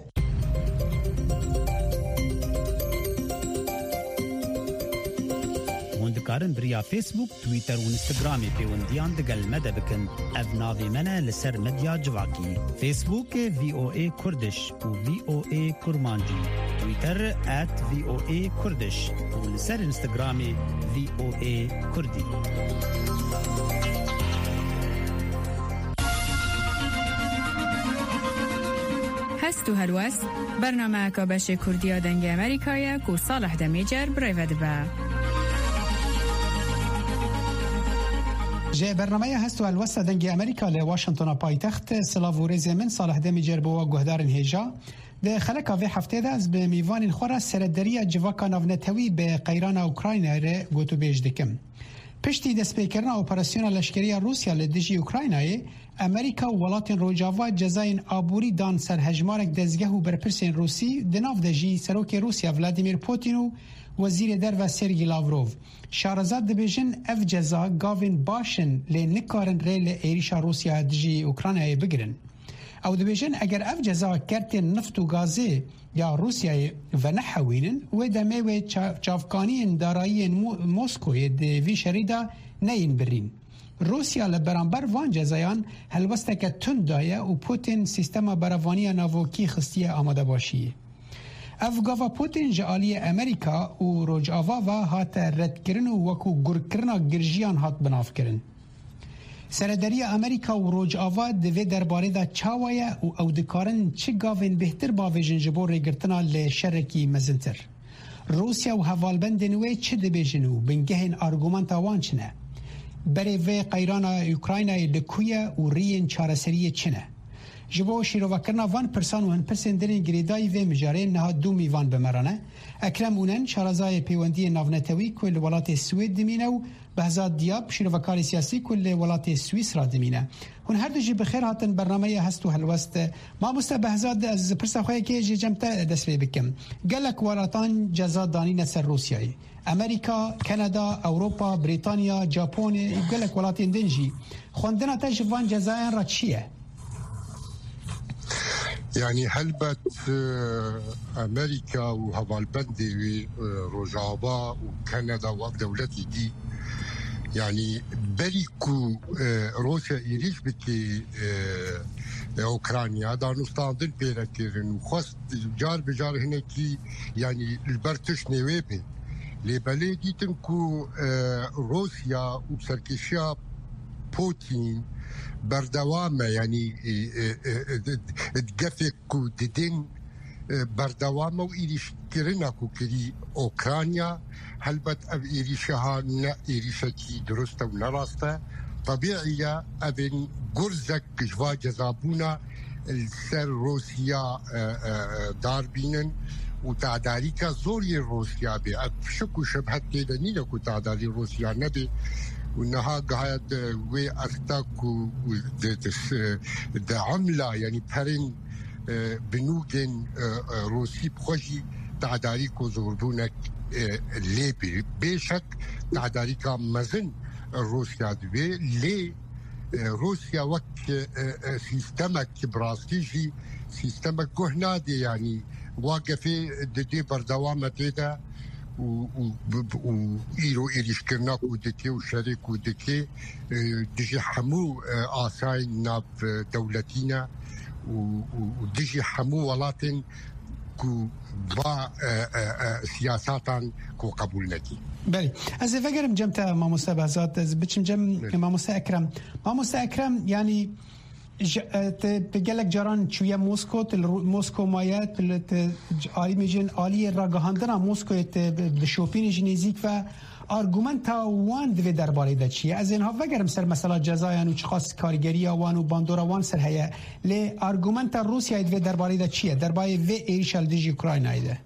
Dikarin biriya Facebook, Twitter û Instagramê pêwendiyan digel me de bikin. Ev navê me ne li ser medya civakî. Facebookê VOA Kurdiş û VOA Kurmancî. Twitter @VOA Kurdiş û li ser Instagramê VOA Kurdî. هەست و هەلوەست بەرنامەیەکە بەشی کوردیە دەنگی ئەمریکایە و ساڵح دەمێجەر برێڤە دبە. جه برنامه هست و هەلوەستە دەنگی ئەمریکا لە واشنگتۆنە پایتەخت سلااو و رێزێ من ساڵح دەمێجەر بۆوە گوهدارن هێژا د خەلەکا vê hefteyê ez bi mîvanên xwe re serederiya civaka navnetewî bi qeyrana Ukraynayê gotûbêj dikim. Piştî destpêkirina operasyona leşkeriya Rusya li dijî Ukraynayê, Amerika û welatên rojava cezayên aborî dan ser hejmarek dezgeh û berpirsên Rûsî di nav de jî Serokê Rusya Vladimir Putin û Wezîrê Derve Sergî Lavrov. Şarazad dibêjin ev ceza gavên başin lê nikarin rê li êrişa Rusyaya dijî Ukraynayê bigirin. Ew dibêjin eger ev ceza kertên nift û gazê ya Rusyayê venehewînin wê demê wê çavkaniyên darayiyên Moskoyê di vî şerî da neyên birîn. Rusya li beramber van cezayan helwesteke tund daye û Putin sîstema beravaniya navokî xistiye amadebaşiyê. Ev gava Putin ji aliyê Amerîka û rojava ve hate redkirin û wekû gurkirina girjiyan hat binavkirin. Serederiya Amerîka û rojava divê derbarê da çawa ye û ew dikarin çi gavên bêhtir bavêjin ji bo rêgirtina lê şerekî mezintir. Rusya û hevalbendên wê çi dibêjin û bingehên argumenta wan çi ne? Berê vê qeyrana Ukraynayê li ku ye û riyên çareseriyê çi ne? Ji bo şîrovekirina van pirsan û hinpirsên dilên girêdayî vê mijarê niha du mîvan bimerane. Ekrem Ûnen şarazayê peywendiyê navnetewî ku li welatê Swêd dimîne û Behzad Diyab şîrovekarê siyasî ku li welatê Swîs ra dimîne. Hûn her du jî bi xêr hatin bernameyê hest û helwest. Mamoste Behzad ez pirsa xwe yekê jê cem te dest pê bikim. Gelek welatan ceza danîne ser Rusyayê. Amerika, Kanada, Ewropa, Brîtanya, Japonê û gelek welatên din jî. Xwendina te ji van cezayan ra çi ye? يعني هلبت أمريكا وهفالبندي وروجافا وكندا ودولتي دي يعني بريكو روسيا إيريش بكي اوكرانيا دانوستاندن بيركيرن وخاص جار بجار هناكي يعني البرتش نويبي لبلدي تنكو روسيا وسركيشيا بوتين بردوامه يعني تقفك وددين بردوامه وإيريش كرناكو كري أوكرانيا هلبت أب إيريشها نا إيريشتي درسته ونراسته طبيعية أبن قرزك جوا جزابونا السر روسيا داربينن وتعداريكا زوري روسيا بي أبشكو شبهت كده نينكو تعداري روسيا نبي وانها قاعد وي ارتاكو ده عمله يعني بارين بنوجن روسي بخوجي تعداريكو زوردونك ليبي بشك تعداريكا مزن روسيا دوي لي روسيا وقت سيستمك براستيجي سيستمك كهنادي يعني واقفه دي بردوامه تيدا وإيرو إيريشكرناك ودكي وشريك ودكي دجي حمو آساين ناب دولتينا ودجي حمو ولاتن كو با سياساتان كو قبول نكي بله از فکرم جمتا ماموسا بازات از بچم جم ماموسا اکرم يعني تقلك جران شوية موسكو مايات عالي مجن عالي راجهاندنا موسكو بشوفين جنيزيك ف ارگومنتا وان دوی درباره ده چیه از اینها وگرم سر مثلا جزایان و چخاص کارگری وان و باندورا وان سر هيا ل ارگومنتا روسیا دوی درباره ده چیه درباره و ایشال دیجی اوکراین ایده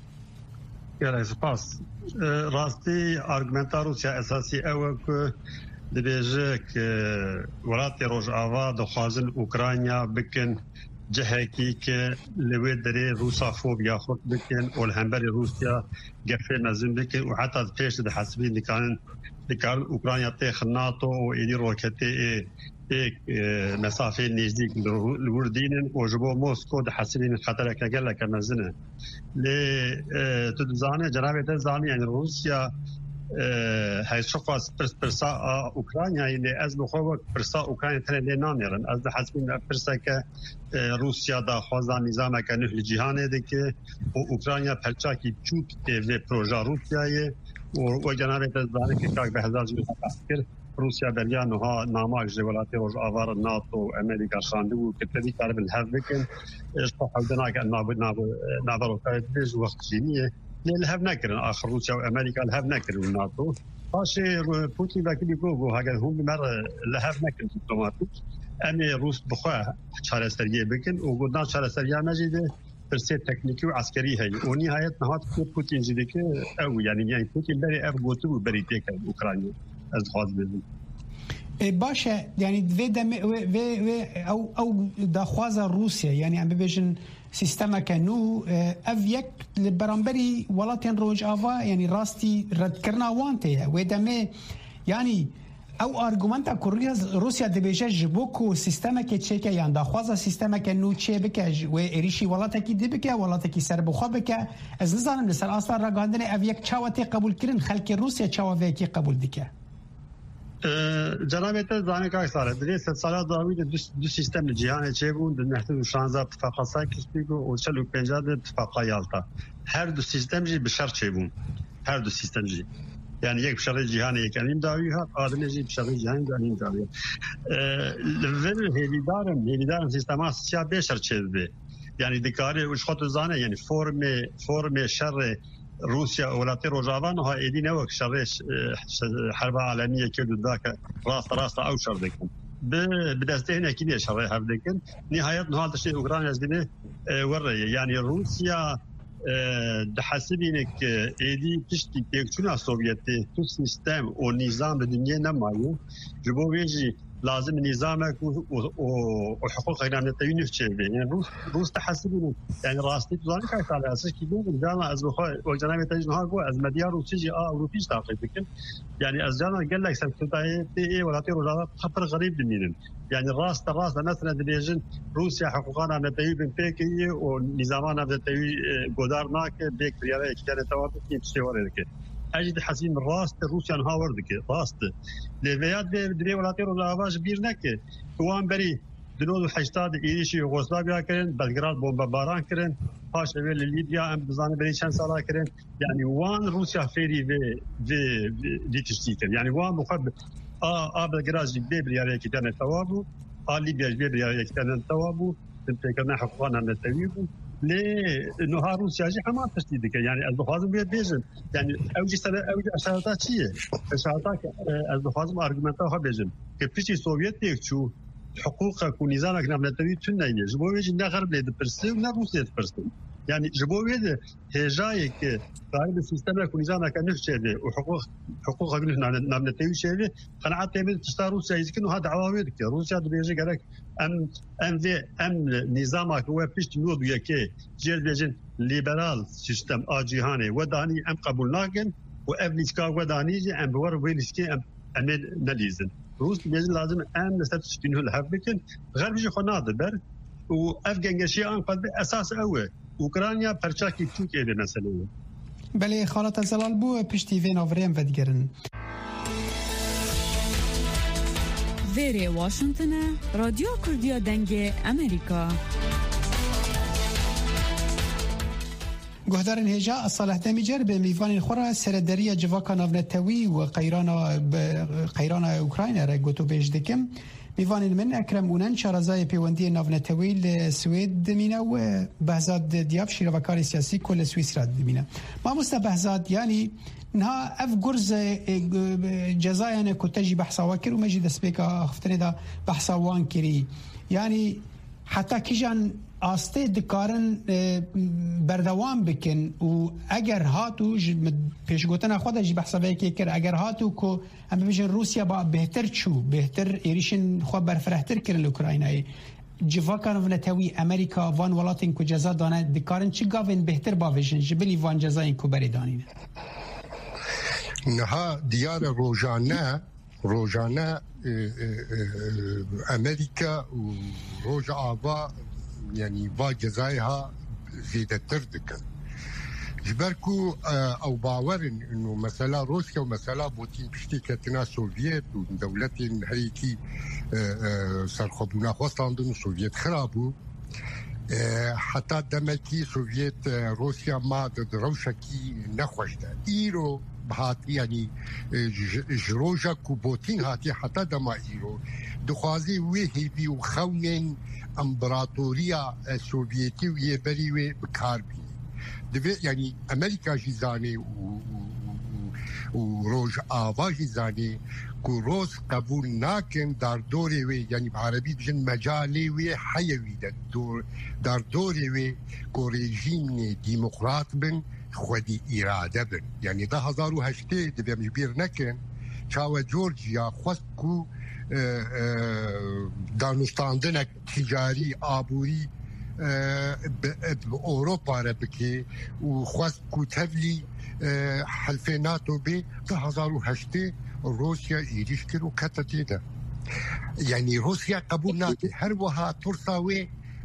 یاره سپاس راستی ارگومنتا روسیا اساسی او که دبیجه که ولات روجاوا دخوازن اوکراینیا بکن جهکی که لوی دری روسا فوبیا خود بکن والهمبر روسیا گفه مزن بکن و حتی پیش ده حسبی دکارن اوکراینیا تیخ ناتو و ایدی روکتی ایک مسافه نزدیک لوردینن و جبو موسکو ده حسبین خطر که گله که مزنه لی تدزانه جنابه تدزانه یعنی روسیا هاي شخص برسا اوكرانيا اللي از بخو برسا اوكرانيا ترى ناميرن از حسبين برسا ك روسيا دا خوازا نظام كانه الجهان دك اوكرانيا پرچاكي چوت في بروجا روسيا و جناب تزدان که کاک به هزار جمعه تفکر روسیا بریان ها ناماک جولاتی روز آوار ناتو امریکا شاندو که تدی کار بالهف بکن اشتاق حودنا که نابرو کارت بیز وقت جینیه الهاب نكرن آخر روسيا وأمريكا الهاب نكرن الناتو هاشي بوتين باكي بيقولوا هذا هم بمرة الهاب نكرن دبلوماتيك أمي روس بخوا شارع سريع بكن وقلنا شارع سريع مجيده برسي تكنيكي وعسكري هي ونهاية نهات بوتين جديك أو يعني بوتين بري أفغوتو بري تيكا أوكرانيا أزخاز بزن باشه يعني او دخوازا روسيا يعني عم بيجن سيستما كانو افيك لبرامبري ولاتين روج افا يعني راستي رد كرنا وانتي ودمه يعني او ارغومنتا روسيا دبيجه جبوكو سيستما كتشيكا يعني دخوازا سيستما كانو تشي بك و اريشي ولاتكي دبك ولاتكي سربخو بك از نظام لسر اصلا راغاندن افيك تشاوتي قبول كرن خلك روسيا تشاوتي قبول دكه جنابت زانه که سال دری سال داوید دو سیستم جهانی چه بود نحتاج 16 اتفاق ساکس بیگو و 45 اتفاق یالتا هر دو سیستم جی بشر چه بود هر دو سیستم جی yani یک بشر جهانی یک انیم داوی ها آدم جی بشر جهانی انیم داوی لول هیدارم سیستم سیا بشر چه به yani دکاره وش خاطر زانه yani فرم شر روسيا ولاتي روجافان ها ايدي نوك شرش حرب عالميه كدو ذاك راس او شردكن بدستهنا كده شر هبدكن نهايه نهال تشي اوكرانيا زدنه وريه يعني روسيا دحسبينك ايدي تشتي تكتنا سوفيتي تو سيستم او نظام الدنيا نمايو جبو بيجي لازم نظامك وحقوق غيرانتي نفسه يعني روس تحسبين يعني راستي تزاني كاي على اساس كي بيقول جانا از بخو وجنابي تجنها جو از مديار روسي جي اوروبي تاقيتك يعني از جانا قال لك سبتاي اي ولا تي رجال خطر غريب بالنين يعني راس مثلا دبيجن روسيا حقوقنا نتي بنتكي ونظامنا نتي غدارناك بيك رياله كانت توافق تشتورك اجد حسين راست روسيا هاوردك راست لفيات دري ولاتي روجاواج بيرنك وان بري دنود حشتاد ایریشی یوگسلاویا کردن بلگراد بمباران کردن پاش اول لیبیا ام بزانه بری چند سالا کردن یعنی وان روسیا فری و تشتی کرد یعنی وان مخب بلگراد ببریاره که دن توابو لیبیا ببریاره که دن توابو تنتکنا حقوقنا نتویبو لی نهار روسیا جی همان تشتی که یعنی از بخوازم بیاد بیجن یعنی اوجی اشارتا چیه اشارتا از بخوازم آرگومنتا ها بیجن که پیشی سوویت دیکچو حقوقك ونظامك نبنتوي تنيني جبوي جنا غرب ليد برسي ونا روسيا برسي يعني جبوي ده هجايك قاعد السيستم لك ونظامك نفسه وحقوقك نبنتوي شيء قناعات تبي تشتري روسيا يمكن هذا عوامل روسيا بيجي قالك ام نظامك هو فيش تنود وياكي جيل بيجن ليبرال سيستم اجيهاني وداني ام قبولناكن وافليسكا وداني ام بور ويلسكي ام نليزن روس بيجي لازم أن نستفيد منه الحرب غير بيجي خناض بر وأفغان شيء أن قد أساس أول أوكرانيا برشاكي توك إلى مثلا بله خالد الزلال بو پشتی وین آوریم ودگرن ویری واشنطن رادیو کردیا دنگ امریکا گهدارن هجا صالح دمیجر به میوان خورا سردری جواکا ناونتوی و قیران اوکراین را گوتو بیج دکم میوان من اکرم اونن چارزای پیوندی ناونتوی لسوید دمینه و بهزاد دیاب شیروکار سیاسی کل سوئیسرا دمینه ما مستا بهزاد یعنی نها اف گرز جزایان کتجی بحثا واکر و مجید سپیکا هفتنه دا بحثا وان کری یعنی حتی کجان آسته دکارن بردوام بکن و اگر هاتو پیشگوتن خود جی بحثا که کر اگر هاتو کو هم بيجن روسیا با بهتر چو بهتر ایریشن خو برفرهتر کرن اوکراینای جواکان ونتوی امریکا وان ولاتین کو جزا دانه دکارن چی گاوین بهتر با ویژن جبلی وان جزاین کو بریدانین نها دیار روزانه امریکا و روز آوا يعني با جزايها زيادة تردك جبركو او باورن انه مثلا روسيا ومثلا بوتين بشتيكتنا سوفيت ودولتين هيكي سرخبونا خواستاندن سوفيت خرابو حتى دمكي سوفيت روسيا ما ضد روشكي نخوشتا ايرو بهاتي يعني جروجا كوبوتين هاتي حتى دما ايرو دخوازي ويهي وخونين امبراطورية سوفيتي ويبريوي بكاربي يعني امريكا جيزاني وروج آوا جيزاني كو روس قبول ناكن دار دوري وي يعني بعربي بجن مجالي وي حيوي دار دوري وي كو ريجيم ديمقراط بن خودي إرادة بن يعني ده هزارو هشتي دبيا مجبير نكن چاوه جورجيا خوستكو دانستاندنك تجاري آبوري بأوروبا ربكي وخوستكو تفلي حلفي ناتو بي ده هزارو هشتي روسيا إيريش كرو كتتيدا يعني روسيا قبول ناتي هروها ترساوي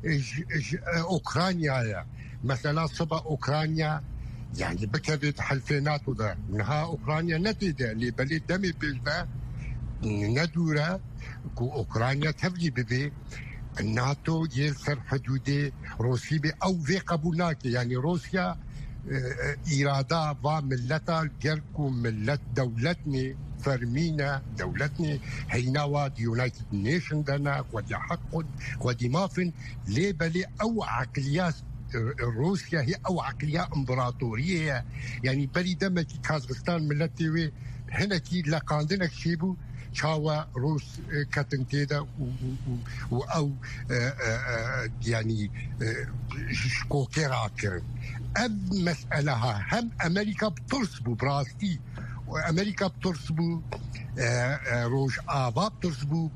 أوكرانيا مثلا صبا أوكرانيا يعني بكبت حلفينات وده منها أوكرانيا نتيجة اللي بلي دمي بيجبه ندورة كو أوكرانيا تبلي ببي الناتو يلسر حدودي روسيا بي أو في قبولناك يعني روسيا إرادة وملتا الجركو ملت دولتني فرمينا دولتني هيناوا يونايتد نيشن دانا ودي حق ودي مافن ليه بلي أو عقليات روسيا هي أو عقلية إمبراطورية يعني بلي دمكي كازاخستان ملتي هنا كي لقاندنك شيبو شاوا روس كاتنتيدا أو يعني شكوكيرا كرن مسألة هم أمريكا بترسبو براستي وأمريكا بترسبو روج آبا بترسبو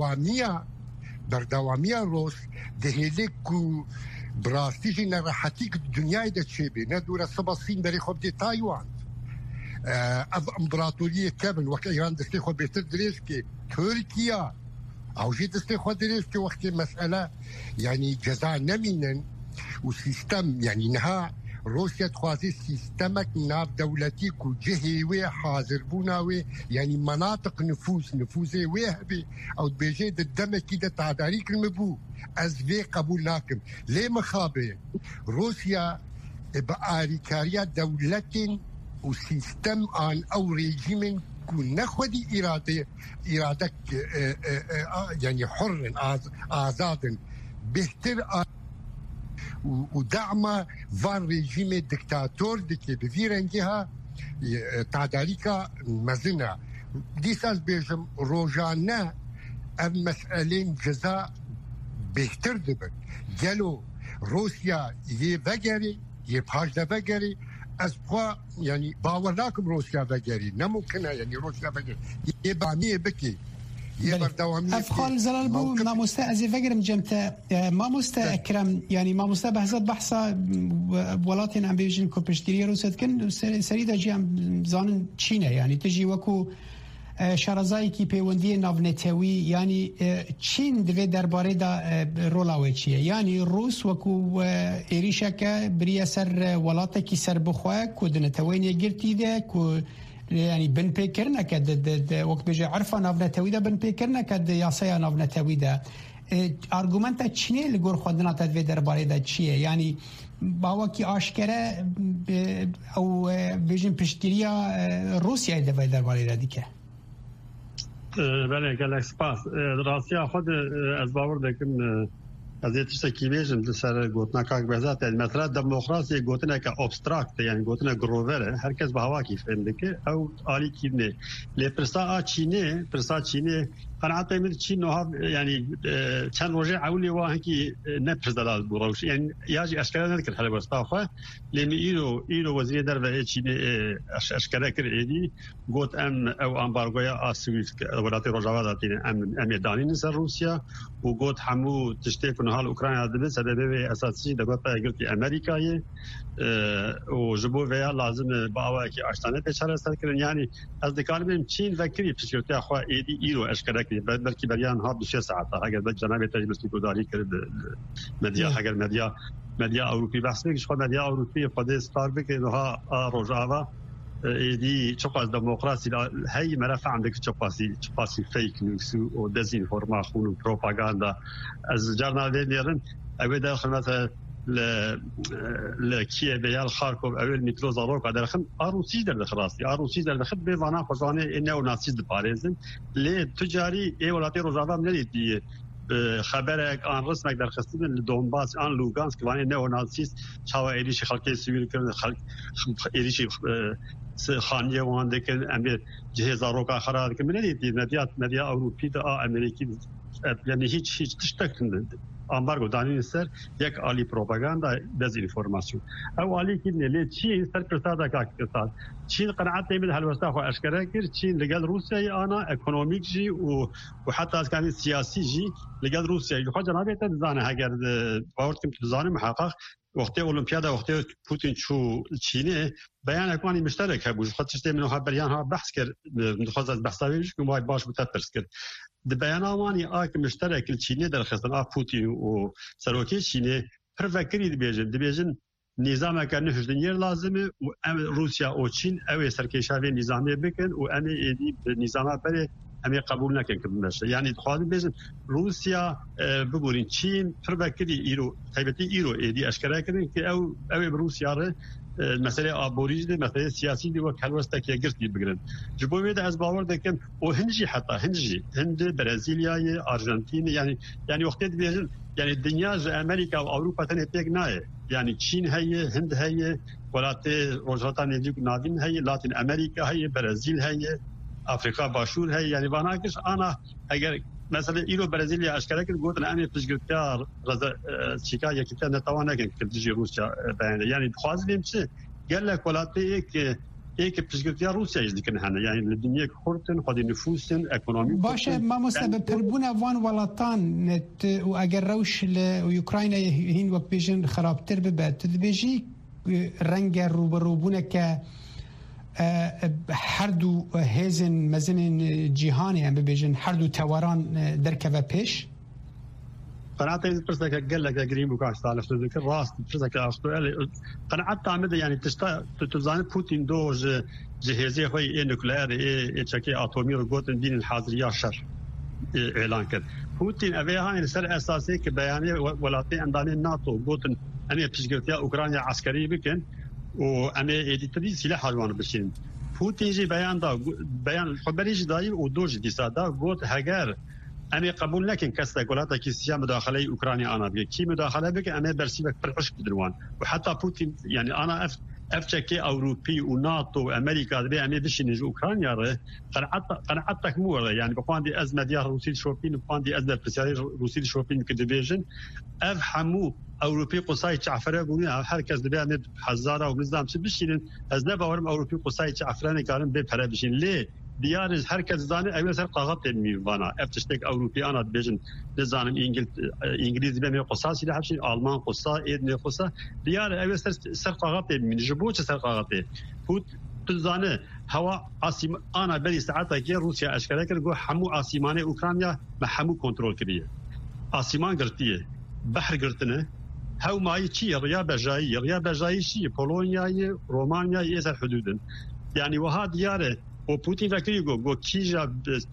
بردوامية روس دهيليكو براستي جينا راحتيك الدنيا إذا تشيبي ندورة سباسين بري خب دي تايوان امبراطورية كامل وقت إيران دستي خو بيتر دريسكي تركيا أو جي دستي خو دريسكي وقت مسألة يعني جزاء نمينا وسيستم يعني نها روسيا تخوازي سيستمك ناف دولتيك وجهي وي حاضر بوناوي يعني مناطق نفوذي ويهبي او بيجي الدم كده تعداريك المبو ازفي قبول ناكم ليه مخابه روسيا بآريكاريا دولة وسيستم عن او ريجيم كون نخودي إرادك يعني حر آزاد بهتر ودعم فان ريجيم دكتاتور دكي بفيرنجها تعداليكا مزنة دي ساز بيجم روجانا ام مسألين جزاء بهتر دبن جلو روسيا يفجري يبهاج دفجري أسبوع يعني باور لكم روسيا فجري نممكن يعني روسيا فجري يبقى مية بكي أفخال زلال بو ما مستأذي فقرم جمتا ما مستأكرم يعني ما مستبهزت بحثا ولاتين عم بيجين كو بشتري روسيا كن سريدا جي عم زانن تشينا يعني تجي وكو شارزایی کی پیوندی ناونتوی یعنی چین دوی درباره دا رولاوی چیه یعنی روس وکو ایریشه که بریه سر ولاته کی سر بخواه که دنتوینی گرتی ده که يعني بن بيكرنا كد وقت بيجي عرفه ناونتوي ده بن بيكرنا كد ياسيا ناونتوي ده ارغومنتا چینه لگور خودنا تدوی درباره دا چیه یعنی باوا کی آشکره او بیجن پشتیریا روسیای دوی درباره دا دیگه بله گلک سپاس راستی خود از باور دکم از تشکی بیشم سر گوتنا کاک بهزات مثلا دموکراسی گوتنا که ابستراکت یعنی گوتنا گروور هر کس به هوا کی فهمده که او عالی کینه لپرسا چینه قناعت من چین نوها يعني كان رجع عولي واهكي نبرز دلال بروش يعني ياجي اشكال نذكر حلب استافه لان ايرو وزير دربه چين اشكال كريدي قلت ام او امبارغويا اسويس ولات روجاوا داتين ام دانين سر روسيا وقلت حمو تشتيك نهال اوكرانيا دبس سبب اساسي دغه قلت امريكاي وجبو ويا لازم باواكي اشتانه بشار استكرن يعني اصدقائي من چين فكري بشكل اخو ايرو اشكال بلکه بریان ها 2 ساعت اگر جناب تجربه گذاری کرد مدیا اگر مدیا اروپی بحث میشه خود مدیا اروپی خود استار بک اینها روجاوا ایدی چقدر دموکراسی هی مرفع عندك چقاسی فیک نیوز و دزینفورماسیون و پروپاگاندا از جرنال دیرن اوی داخل مثلا لكييف يا الخاركوف او المترو زاروك هذا رقم اروسي در خلاصي اروسي در خد بيفانا خزانه انه ناسيز باريزن لي تجاري اي ولاتي روجاوا من دي خبرك عن رسمك در خستن لدونباس عن لوغانسك وان انه ناسيز چاوا ايريش خلق سيفيل كن خلق ايريش خانيه وان دك ام جهاز زاروك خرا دك من دي مديا اوروبي دا امريكي يعني هيك تشتكن امبارگو دانین سر یک عالی پروپاگاندا دزینفورماسیون او عالی کی نه چی سر پرسادا کا چین قناعت نمید هلوستا خو اشکره کرد چین لگل روسیه انا اکونومیک جی و حتی از کانی سیاسی جی لگل روسیه خو جناب ته زانه اگر باور کم زانه محقق وقتی المپیادا وقتی پوتین چو چینه بیان اکوانی مشترک بود خاطر سیستم منها بریان ها بحث کرد خاص از بحثاویش که باید باش متفرس کرد د بیانوانی آک مشترک چینه در خستن پوتین و سروکی چینه پرفکری دبیجن نظام کنه هجدنیر لازمه و روسیا و چین او سرکشاوی نظامی بکن و ام ایدی نظام بره همه قبول نکن که بشه یعنی خواهد بیشن روسیا بگورین چین پرفکری ایرو تایبتی ایرو ایدی اشکره کنن که او روسیا ره مسئله آبوریج ده مسئله سیاسی ده و کلوسته که گرتی بگیرن جبوی ده از باور دکن و هنجی حتی هند برزیلیای آرژانتین یعنی وقتی بیشن یعنی دنیا امریکا و اروپا تنه پیک نه یعنی چین هی هند هی ولات روزاتا نزدیک نادین هی لاتین امریکا هی برزیل هی افریقا باشور هی یعنی واناکش انا اگر مثلا ایرو برزیلیا اشکره کرد گفتن امی پشگرتیار رضا چیکا یکیتا نتوانه که دیجی روسیا بیانه یعنی خواستیم چه گله کولاته یک پشگرتیار روسیا ازدیکن هنه یعنی دنیا خورتن خود نفوسن اکونومی باشه ما مستبد پربون وان ولاتان نت و اگر روش اوکراین هین وقت بیشن خرابتر ببد تدبیجی رنگ روبروبونه که هر دو هزن مزن جهانی هم ببیجن هر دو تواران در که پیش قناعتي برسك قال لك جرين بوكاش تعرف ذكر راس برسك استراليا قناعت تعمد يعني تزان بوتين دوج جهازي خوي نوكلير تشكي اتومي رغوتن دين الحاضريه شر اعلان كده بوتين ابيها سر اساسي كبياني ولاتي عندنا الناتو غوتن انا بتشغلتها اوكرانيا عسكري بكن وانا يدي سلاح حيوان بشين بوتين جي بيان الخبريش داير ودوج دي سادا غوت هاجر أنا قبول لكن كاستقولات كيسيا مداخلة أوكرانيا أنا بيك كي مداخلة بك أنا برسيبك برعش بدروان وحتى بوتين يعني أنا أفتكي أوروبي وناتو وأمريكا دبي أنا بشي نجي أوكرانيا ره قنعتك مو يعني بقاندي أزمة ديال روسيا شوبين بقاندي أزمة برسالة روسيا شوبين كدبيجن أفهموا أوروبي قصاي تعفرة قولنا هركز دبي أنا حزارة ومزدام بشين أزنا باورم أوروبي قصاي تعفرة كارن ببحر بشين ليه ديار هركز زاني أول سر قاعد تنميوانا أفتشتك أوروبي أنا بيجن نزانم إنجليزي بمي قصاصي لحبشين ألمان قصا إدني قصا ديار أول سر قاعد تنمي جبوش سر قاعد فوت تزانه هوا عاصم أنا بري ساعتها كي روسيا أشكالها كرجو حمو عاصمانة أوكرانيا محمو كنترول كبير عاصمان قرطية بحر قرطنة هاو معي شيء ريا بجاي شيء بولونيا رومانيا يسر حدودن يعني وهذا دياره وبوتين فكري جو كيجا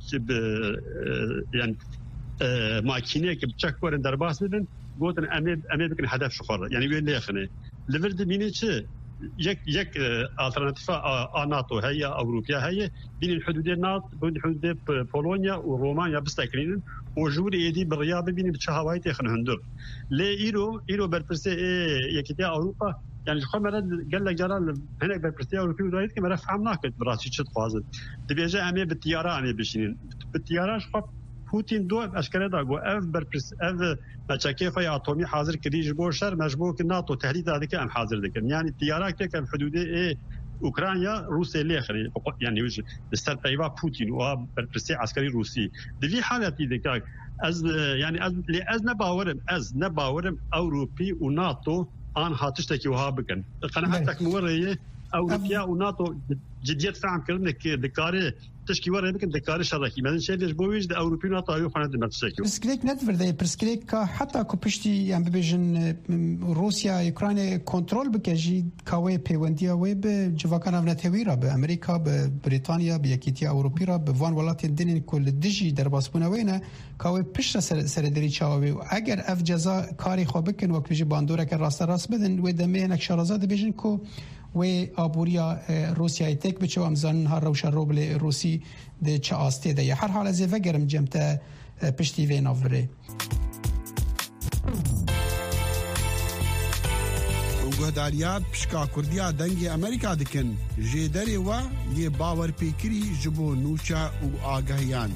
يعني ماكينه كبتشك ورن درباس بدن قلت أنا بكن هدف شخور يعني وين ليخني لفرد ميني شيء يك ألترناتيفا ناتو هي أوروبيا هي بين الحدودين بين حدود بولونيا ورومانيا بستكرين وجوري يدي بالرياضة بين بتشهواي تخن هندر ليه إيرو برتسي يكتيا أوروبا يعني الخمرة قال لك جرال هناك بالبرستيا أوروبي ودايت كمان فهم ناقد براسي شد خوازن تبيجا أمي بالطيارة أمي بشينين بالطيارة شخص بوتين دو أشكال ده جو بربرس مشاكل في أطومي حاضر كريج بوشر مجبور كناتو تهديد هذيك أم حاضر ذيك يعني الطيارة كم حدود أوكرانيا روسيا اللي آخره يعني وش استرتيبا بوتين وبربرس عسكري روسي دي حالة ذيك يعني از نباورم أوروبي وناتو آن هاتشتكي وها بكن قناعتك مورية أوروبيا وناتو جديت فهم كرنك دكاري تشكي ورا بكن دكاري شركي مثلا شيء ليش بويج أوروبي ناتو أيو خنا دمتشكي برسكليك ندفر ده برسكليك حتى كوبشتي يعني بيجن روسيا أوكرانيا كنترول بكجي كاوي بيونديا ويب جوكانا فنتويرا بأمريكا ببريطانيا بيكيتيا أوروبيا بفان ولات الدنيا كل دجي درباسبونا وينه كاوي بيش سردري شاوي أجر أف جزاء كاري خابكن وقت بيجي باندورا كراس راس بدن ودمينك شرازات بيجن كو و آبوریا روسیای تک بچه امزان هر روش روبل روسی ده چه آسته ده هر حال از وگرم جمت پشتی و نافره گهداریات پشکا کردیا دنگ امریکا دکن جدری و یه باور پیکری جبو نوچا و آگاهیان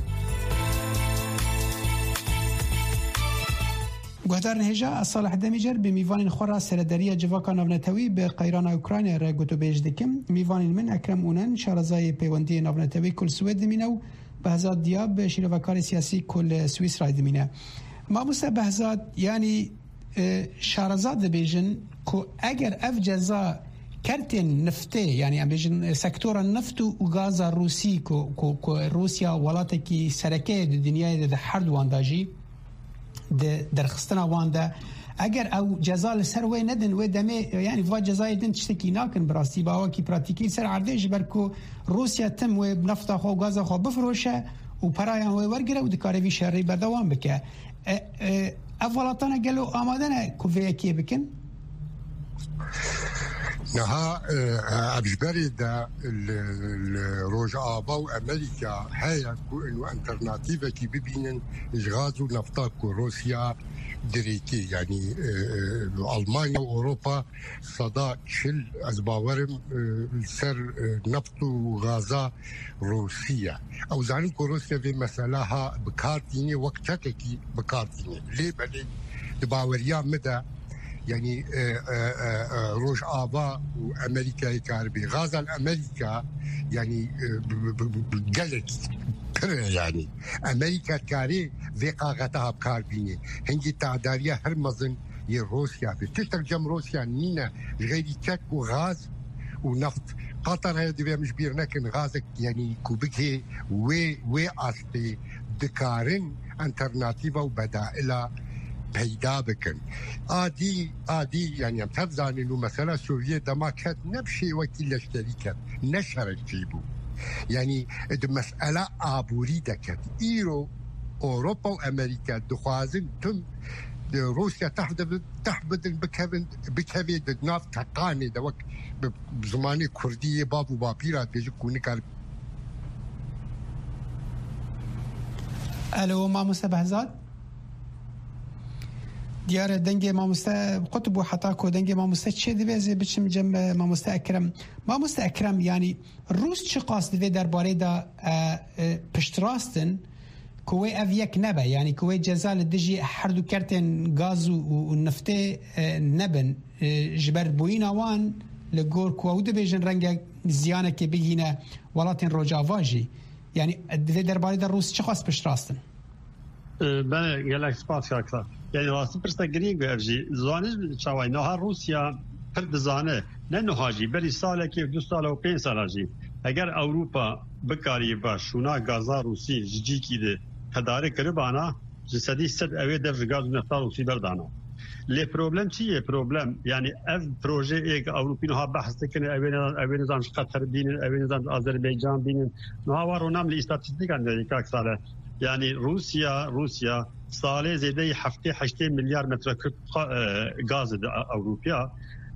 گهدار هجا صالح دمیجر به میوان خورا سردریه جواکا نافنتوی به قیران اوکراینیا را گوتو بیج دکم میوان من اکرم اونن شارزای پیوندی نافنتوی کل سوئد دمینو بهزاد دیاب شیروکار سیاسی کل سوئیس رای دمینه ما موسى بهزاد يعني شارزاد بیجن کو اگر اف جزا كرتين نفته يعني بيجن سكتور النفط وغاز الروسي كو روسيا ولاتكي سركه الدنيا ده حرد وانداجي درخستنا واندا اگر او جزا لسروي ندن ودمي يعني فوا جزاي دن تشتكي ناكن براستي باوا كي براتيكي سر عردش بركو روسيا تم وبنفط خو غاز خو بفروشه وبرايا هو ورغره ودكاري شري بدوام بك افولاتنا قالوا امادنا كوفيكي بكن نها أبجبري دا الروجا آبا وأمريكا هاي إنه ألترناتيفة كي ببينن إجغازو نفطاكو روسيا دريتي يعني ألمانيا وأوروبا صدا شل أزباورم سر نفط وغازا روسيا أو زعنكو روسيا في مسألها بكارتيني وقتكي بكارتيني ليه بلي دباوريا مدى يعني روج آبا وأمريكا يكاربي غازا الأمريكا يعني قلت يعني أمريكا كاري في قاغتها بكاربيني هنجي تعداريا هرمزن روسيا بتترجم روسيا نينا غير تك وغاز ونفط قطر هي دي مش بيرنكن غازك يعني كوبكي وي أصلي دكارن ألترناتيفا وبدائلها پیدا بکن عادی يعني تفزاني انه مثلا سوريا دما كانت نبشي وكي لشتري كانت نشرت جيبو يعني مسألة عبوري دكت إيرو أوروبا وأمريكا دخوازن تم روسيا تحبد بكبد ناف تقاني دوك بزماني كردية بابو بابيرات بيجي كونيكال. الو ماموستا بهزاد دیار دنگ ماموستا قطب و حتاکو دنگ ماموستا چه دویزه بچم جم ماموستا اکرم یعنی روس چه قاصد دوی درباره دا پشتراستن کوی او یک نبه یعنی کوی جزال دجی هر دو کرتن گاز و نفته نبن جبر بوین آوان لگور کوه دو بیجن رنگ زیانه که بگینه ولاتین روجاواجی یعنی دوی درباره دا روس چه قاصد پشتراستن؟ بله گلک سپاس کاکلا یعنی راستی پرسته گریگ به افجی زوانش چاوی نها روسیا پرد زانه نه نهاجی بری ساله که 2 ساله و 5 ساله جی اگر اوروپا بکاری باش شونا گازا روسی جی کی ده تدارک کربانا جسدی صد اوی دف گاز نفت روسی بردانا لی پروبلم چیه پروبلم یعنی اف پروژه ایک اوروپی نها بحث کنه اوی نظام قطر بینن اوی نظام آذربایجان بینن نها وارو نام لی استاتستیک انده یک ساله يعني روسيا ساله زيده هفته 8 مليار متر كوب غاز اوروبا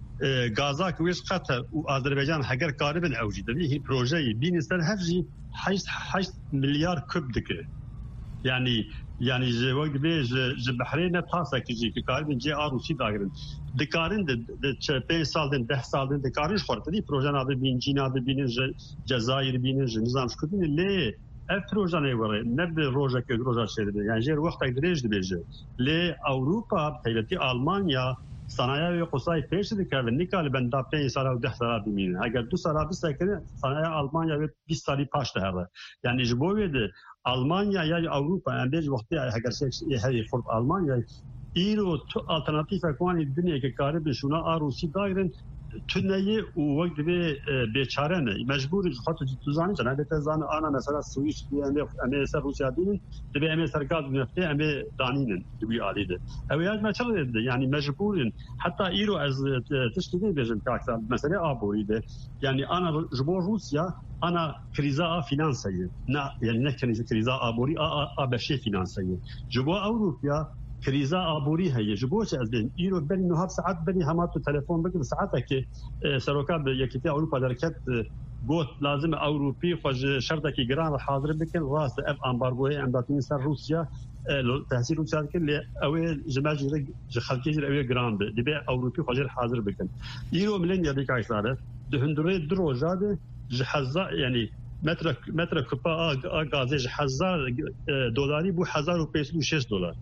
غازاك ويش قطر واذربيجان هجر قاربن اوجي دبي هي بروجي بين سنه هفجي 8 مليار كوب دكه يعني جوج بيج بحرين تاسا كيجي قاربن جي روسي داغرن دكارن د 5 سال د 10 سال د دكارن خورت دي بروجه نابه بين جينا بين جزائر بين نظام شكون ليه افروجانه وره نبد روجا که روجا شده يعني جير وقت دريج دبيجه ل اوروبا بيلتي المانيا صنايع قصاي پیش دکه نیکال بندا 5 سال و 10 سال بمين اگر 2 سال بسکنه صنايع المانيا 20 سال پاش ده يعني جبوه ده المانيا یا اوروبا اندیج وقتی اگر شيء هي فرد المانيا ایرو تو الټرناتیو کوانی دنیا کې کار به شونه روسی دایرن تنهایی و وقت به بیچاره نه مجبوری خاطر توزانی چنان به تزان آن مثلا سوئیس امیسر روسیا دینن به امیسر گاز نفتی امی دانینن دوی عالیده اویات ما چه یعنی مجبورن حتی ایرو از تشکیلی بجن کاکسان مثلا آبوریده یعنی آن جبور روسیا انا كريزا فينانسيه نا يعني نحكي كريزا ابوري ابشي فينانسيه جبوا اوروبا كريزا ابوري هي جبوش از بين ايرو بين نهار ساعات بني همات تليفون بك ساعات كي سروكا يكتي اوروبا دركت قوت لازم اوروبي خوج شرطكي جران حاضر بك راس اب امبارغوي امباتين سر روسيا تاثير روسيا كل اوي جماجي خلكي اوي جراند دبي اوروبي خوج حاضر بك ايرو ملين يديك عشاره دهندري دروجاده جحزا يعني متر كوبا غاز جحزا دولاري بو 1506 دولار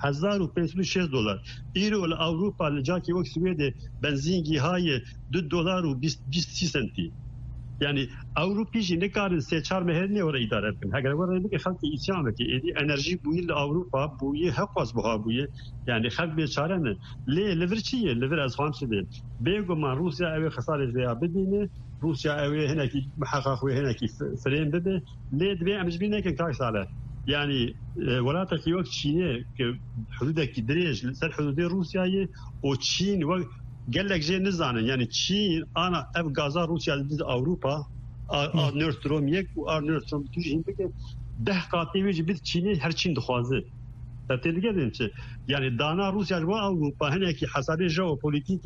$1056 ایرو الاوروبا لجاکی وقت سویده بنزینگی های $2.20 yani Avrupa'yı ne kadar seçer meherine oraya idare etkin. Eğer oraya bir halk isyan eki, enerji bu yıl Avrupa bu yıl hepaz bu yıl yani halk bir çare ne? Leverçiye, lever az hamside. Beygoma Rusya evi hasar veya bedine, Rusya evi heneki muhakkak ve heneki frem bede. Dve amcbine ki kaç sale. يعني ولايات الوقت شينيه حدودك دريج سر حدود روسيا وتشين قال لك جاي نزانه يعني تشين انا اف غازا روسيا ضد اوروبا نورستروم يك و نورستروم تجين بك ده قاطي ويجي بيت تشيني هر تشين دخوازه تتلقى انت يعني دانا روسيا و اوروبا هنا كي حساب جيوبوليتيك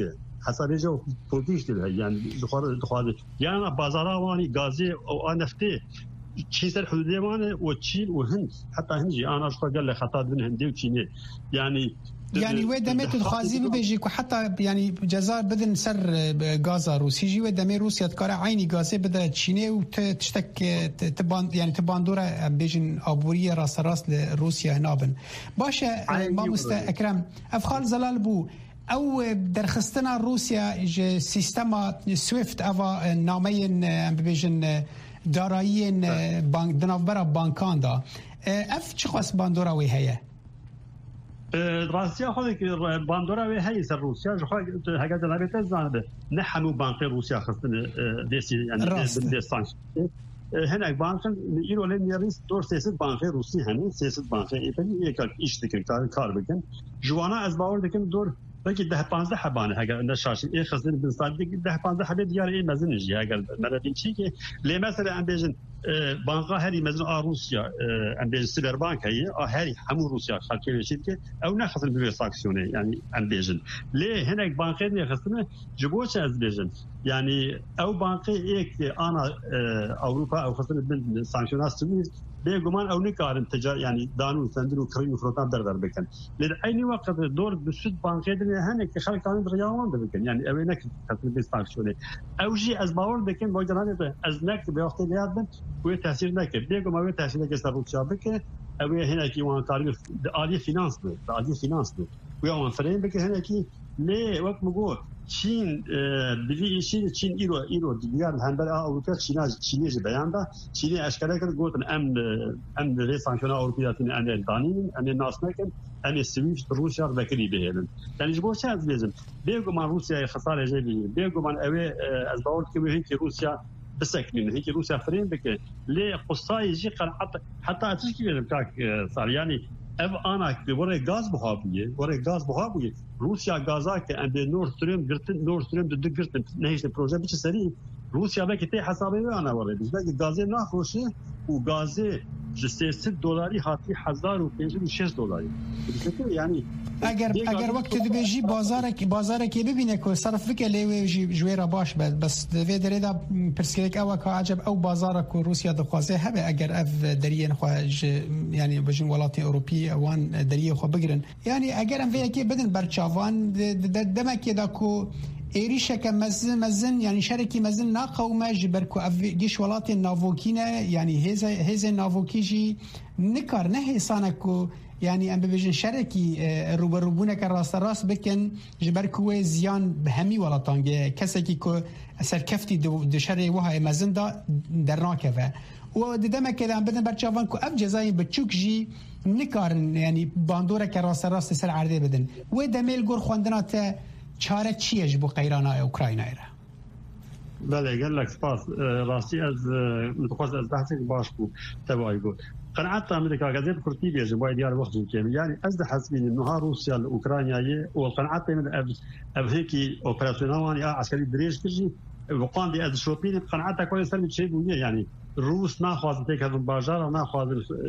يعني دخوازه يعني بازاراواني غازي او نفطي چیزر حدودی مانه و چین و هند حتی هندی آن اشکا قال خطا بین هندی و چینی يعني وين دمت الخازي بيجي حتى يعني جزائر بدن سر غازا روسي جي ودمي روسيا تكار عيني غازي بدا تشيني وتشتك تبان يعني تباندوره بيجن ابوريه راس لروسيا هنابن باشا ما اكرم افخال زلال بو او درخستنا روسيا سيستم سويفت افا نامين بيجن دارایین بانک دنابرا بانکان دا اف چه خاص باندورا وی هيا راسيا خودك باندورا وی هي سر روسيا جو حاجه دلابت زانده نحنو بانك روسيا خصنا ديسي يعني دي سانش هناك بانكن يرو لين يريس دور سياسة بانكي روسي هني سياسة بانكي يبني يكال إيش دكين كار بكن جوانا از باور دكين دور بلکه 10-15 حبانه اگر نشاش این خزن بنساد 10-15 حبه دیار این مزن جی اگر مردین چی که لی مثلا ام بیژن بانقا هری مزن روسیا ام بیژن سیبر بانک هی هری همو روسیا خالقی میشید که او نه خزن به ساکسیونه یعنی ام بیژن لی هنگ بانک نه خزن جبوش از بیژن یعنی او بانک یک انا اوروبا او خزن بن سانکشناس سویز بيجومان أو نكارن تجار يعني دانو سندرو كريم فروتان در بكن لأي وقت دور بسد بانكيدنا هني كخلق كانوا رياضان بكن يعني أوينك تطبيق استعمال أو شيء أزباور بكن بوجدان أزنك بوقت اليابن وتأثير نك بيجو ما تأثير نك استعمال شابك أوي هنا كي وان تعرف عالية فينانس ويوم فرين بك هنا كي ليه وقت مقول چین بلی چین ایرو دیگر هنبر اروپا چینی بیان دا چینی اشکال کرد گفتن ام ری سانکشن اروپیاتین ام دانین ام ناس نکن ام سویفت روسیا بکری بهلن یعنی جو چه از بیزم بیگو من روسیا خساره جدی بیگو من اوی از باور که هیچ روسیا بسكن هيك روسيا فرين بك لي قصاي يجي حتى اتشكي بك صار يعني ev anak oraya gaz buhabıye Rusya gaza ki ende Nord Stream de girtin ne işte proje biçi seri Rusya belki te hesabı ve ana var biz belki gazı nafroşu u gazı $60 hati $1,506 yani اگر وقت دبیجی بازار کی ببینه که صرف فکر لیوی جویرا باش بس دوی درida پرسکریک او که عجب او بازار که روسیا دخوازه هبه اگر اف درین خواج یعنی بجن ولات اوروپی وان دریه خو بگرن یعنی اگر ام وی کی بدن برچاوان دمکی دا کو ایریش که مزن یعنی شرکی مزن ناقومه جبر کو گیش ولات ناوکینه یعنی هز ناوکیجی نکار نه حسانه کو يعني ام بيجن شركي روبروبونه كراست بكن جبر كوي زيان بهمي ولا طنجه كسكي كو سركفتي د شري وها مازندا درناكه و ددما كده ام بدن برچاوان كو اف جزاي بچوك جي نكارن يعني باندوره كراست سر عرضه بدن و دميل گور خوندنات چاره چيج بو قيرانا اوكراينا ايره بله قال لك سباس راسي از متخصص از بحثك باشكو تبعي قول قناعات امريكا غازي كورتي بيجي باي ديار وقت كامل يعني از حسبين انه روسيا الاوكرانيا والقناعات من اب هيك اوبراسيونال عسكري دريج كجي وقان دي از شوبين قناعات كويس سر شيء يعني روس ناخذ تيك هذا الباجار ناخذ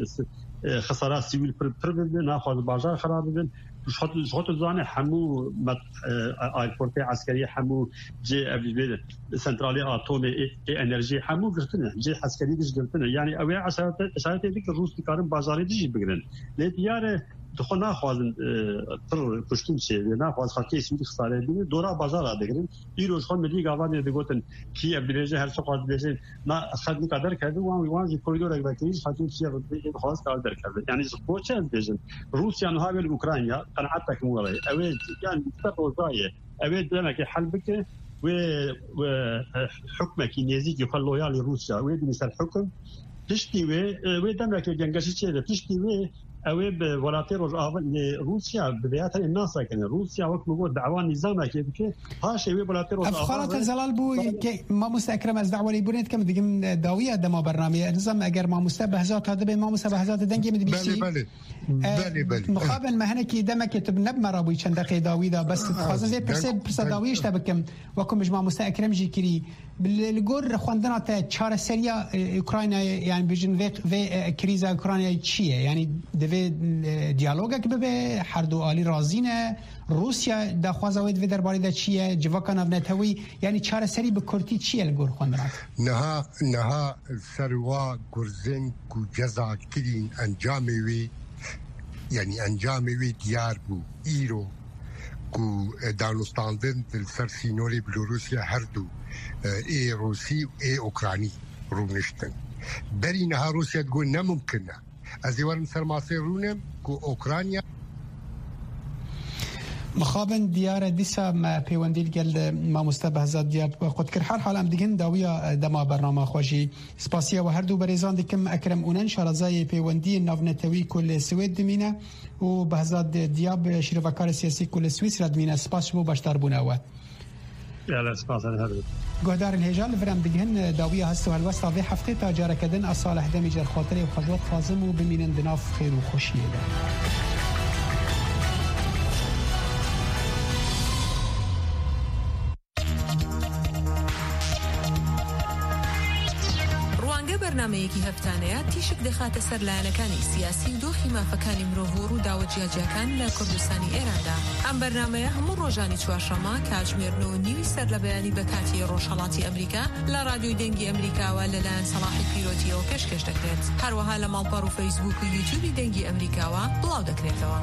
خسارات سيفيل بربل ناخذ باجار خراب شخص زانه حمو ايربورت عسكري حمو جي ابي سنترالي اتومي انرجي حمو قلتنا جي عسكري قلتنا يعني اوي اشارات ديك الروس كارن بازاري دي بگرن لديار دخنا خوازن تر پشتون چه نه خواز خاطی اسمی خساره دي دورا بازار دگرن ایروز خون ملي گاوان دگوتن کی ابريجه هر څه خواز دي نه خدمت قدر کرده وان کوریدور اگبکریش خاطی چه خواز قدر کرده يعني خو چه بيجن روسيا نهايه اوكرانيا قناعتك مو اوي يعني تطوزايه اوي دمك حل بك وحكمك نيزيك يخلويا لروسيا ويدي مثل حكم تشتي وي دمك جنگشي چه تشتي وي اوي بولاتي روسيا بدايات الناس كان روسيا وقت موجود دعوان نظام كيف هاشي وي بولاتي افخارات الزلال بو ما مستكرم از دعوه بونت كم دغم داويه دما برنامج نظام اگر ما مستبهزات هذا به ما مستبهزات دنگي مد بيسي بله مخابن مهنكي دمك تبنب مرابي چند دقيقه داويدا بس خازن برس داويش تبكم وكم مجمع مستكرم جيكري بالجور خواندنا تا چهار سریا اوکراینا یعنی بجن و کریزا اوکراینای چیه یعنی دوی دیالوگا که به هر دو عالی رازینه روسیا دخوازوید و درباره دا چیه جواکا نونتوی یعنی چهار سری به کرتی چیه الگور خواندنا نها سروا گرزن کو جزا کدین انجاموی یعنی انجاموی دیار بو ایرو کو دانستاندن دل سرسینوری بلوروسیا هر دو اي روسي واي اوكراني رونشتن بري نها روسيا تقول نممكنه ازيوان سرماسيرونم كو اوكرانيا مخابن ديار ديسا ما بيونديل قال ما مستبهزات دياب قد كر حال ام ديگن داويه دما برنامه خوشي سپاسيه و هر دو بريزان دكم اكرم اونن شارزاي بيوندي نافنتوي كل سويد دمينه و بهزاد دياب شرفكار سياسي كل سويسرا دمينه سپاس بو باشتر بوناوه يا سپاس هەر گۆدارن هێژا لە ڤرام دگهن داویە هەست و هەلوەستا vê heftê ta carekedin a salih demê cerxwatirê û xwedwet xwazim û bimînin di nav xêr û xweşiyê de. بەرنامەیەکی هەفتانەیە تیشک دەخاتە سەر لایەنەکانی سیاسی و دۆخی مافەکانی مرۆڤ و ڕووداوە جیاجیەکان لە کوردستانی ئێراندا. ئەم بەرنامەیە هەموو ڕۆژانی چوارشەممە کاتژمێر 9:30 سەر لە بەیانی بە کاتی ڕۆژهەڵاتی ئەمریکا لە رادیۆی دەنگی ئەمریکاوە لەلایەن سەلاحی پیرۆتیەوە پێشکەش دەکرێت. هەروەها لە ماڵپەڕ و فەیسبوک و یوتیوبی دەنگی ئەمریکاوە بڵاو دەکرێتەوە.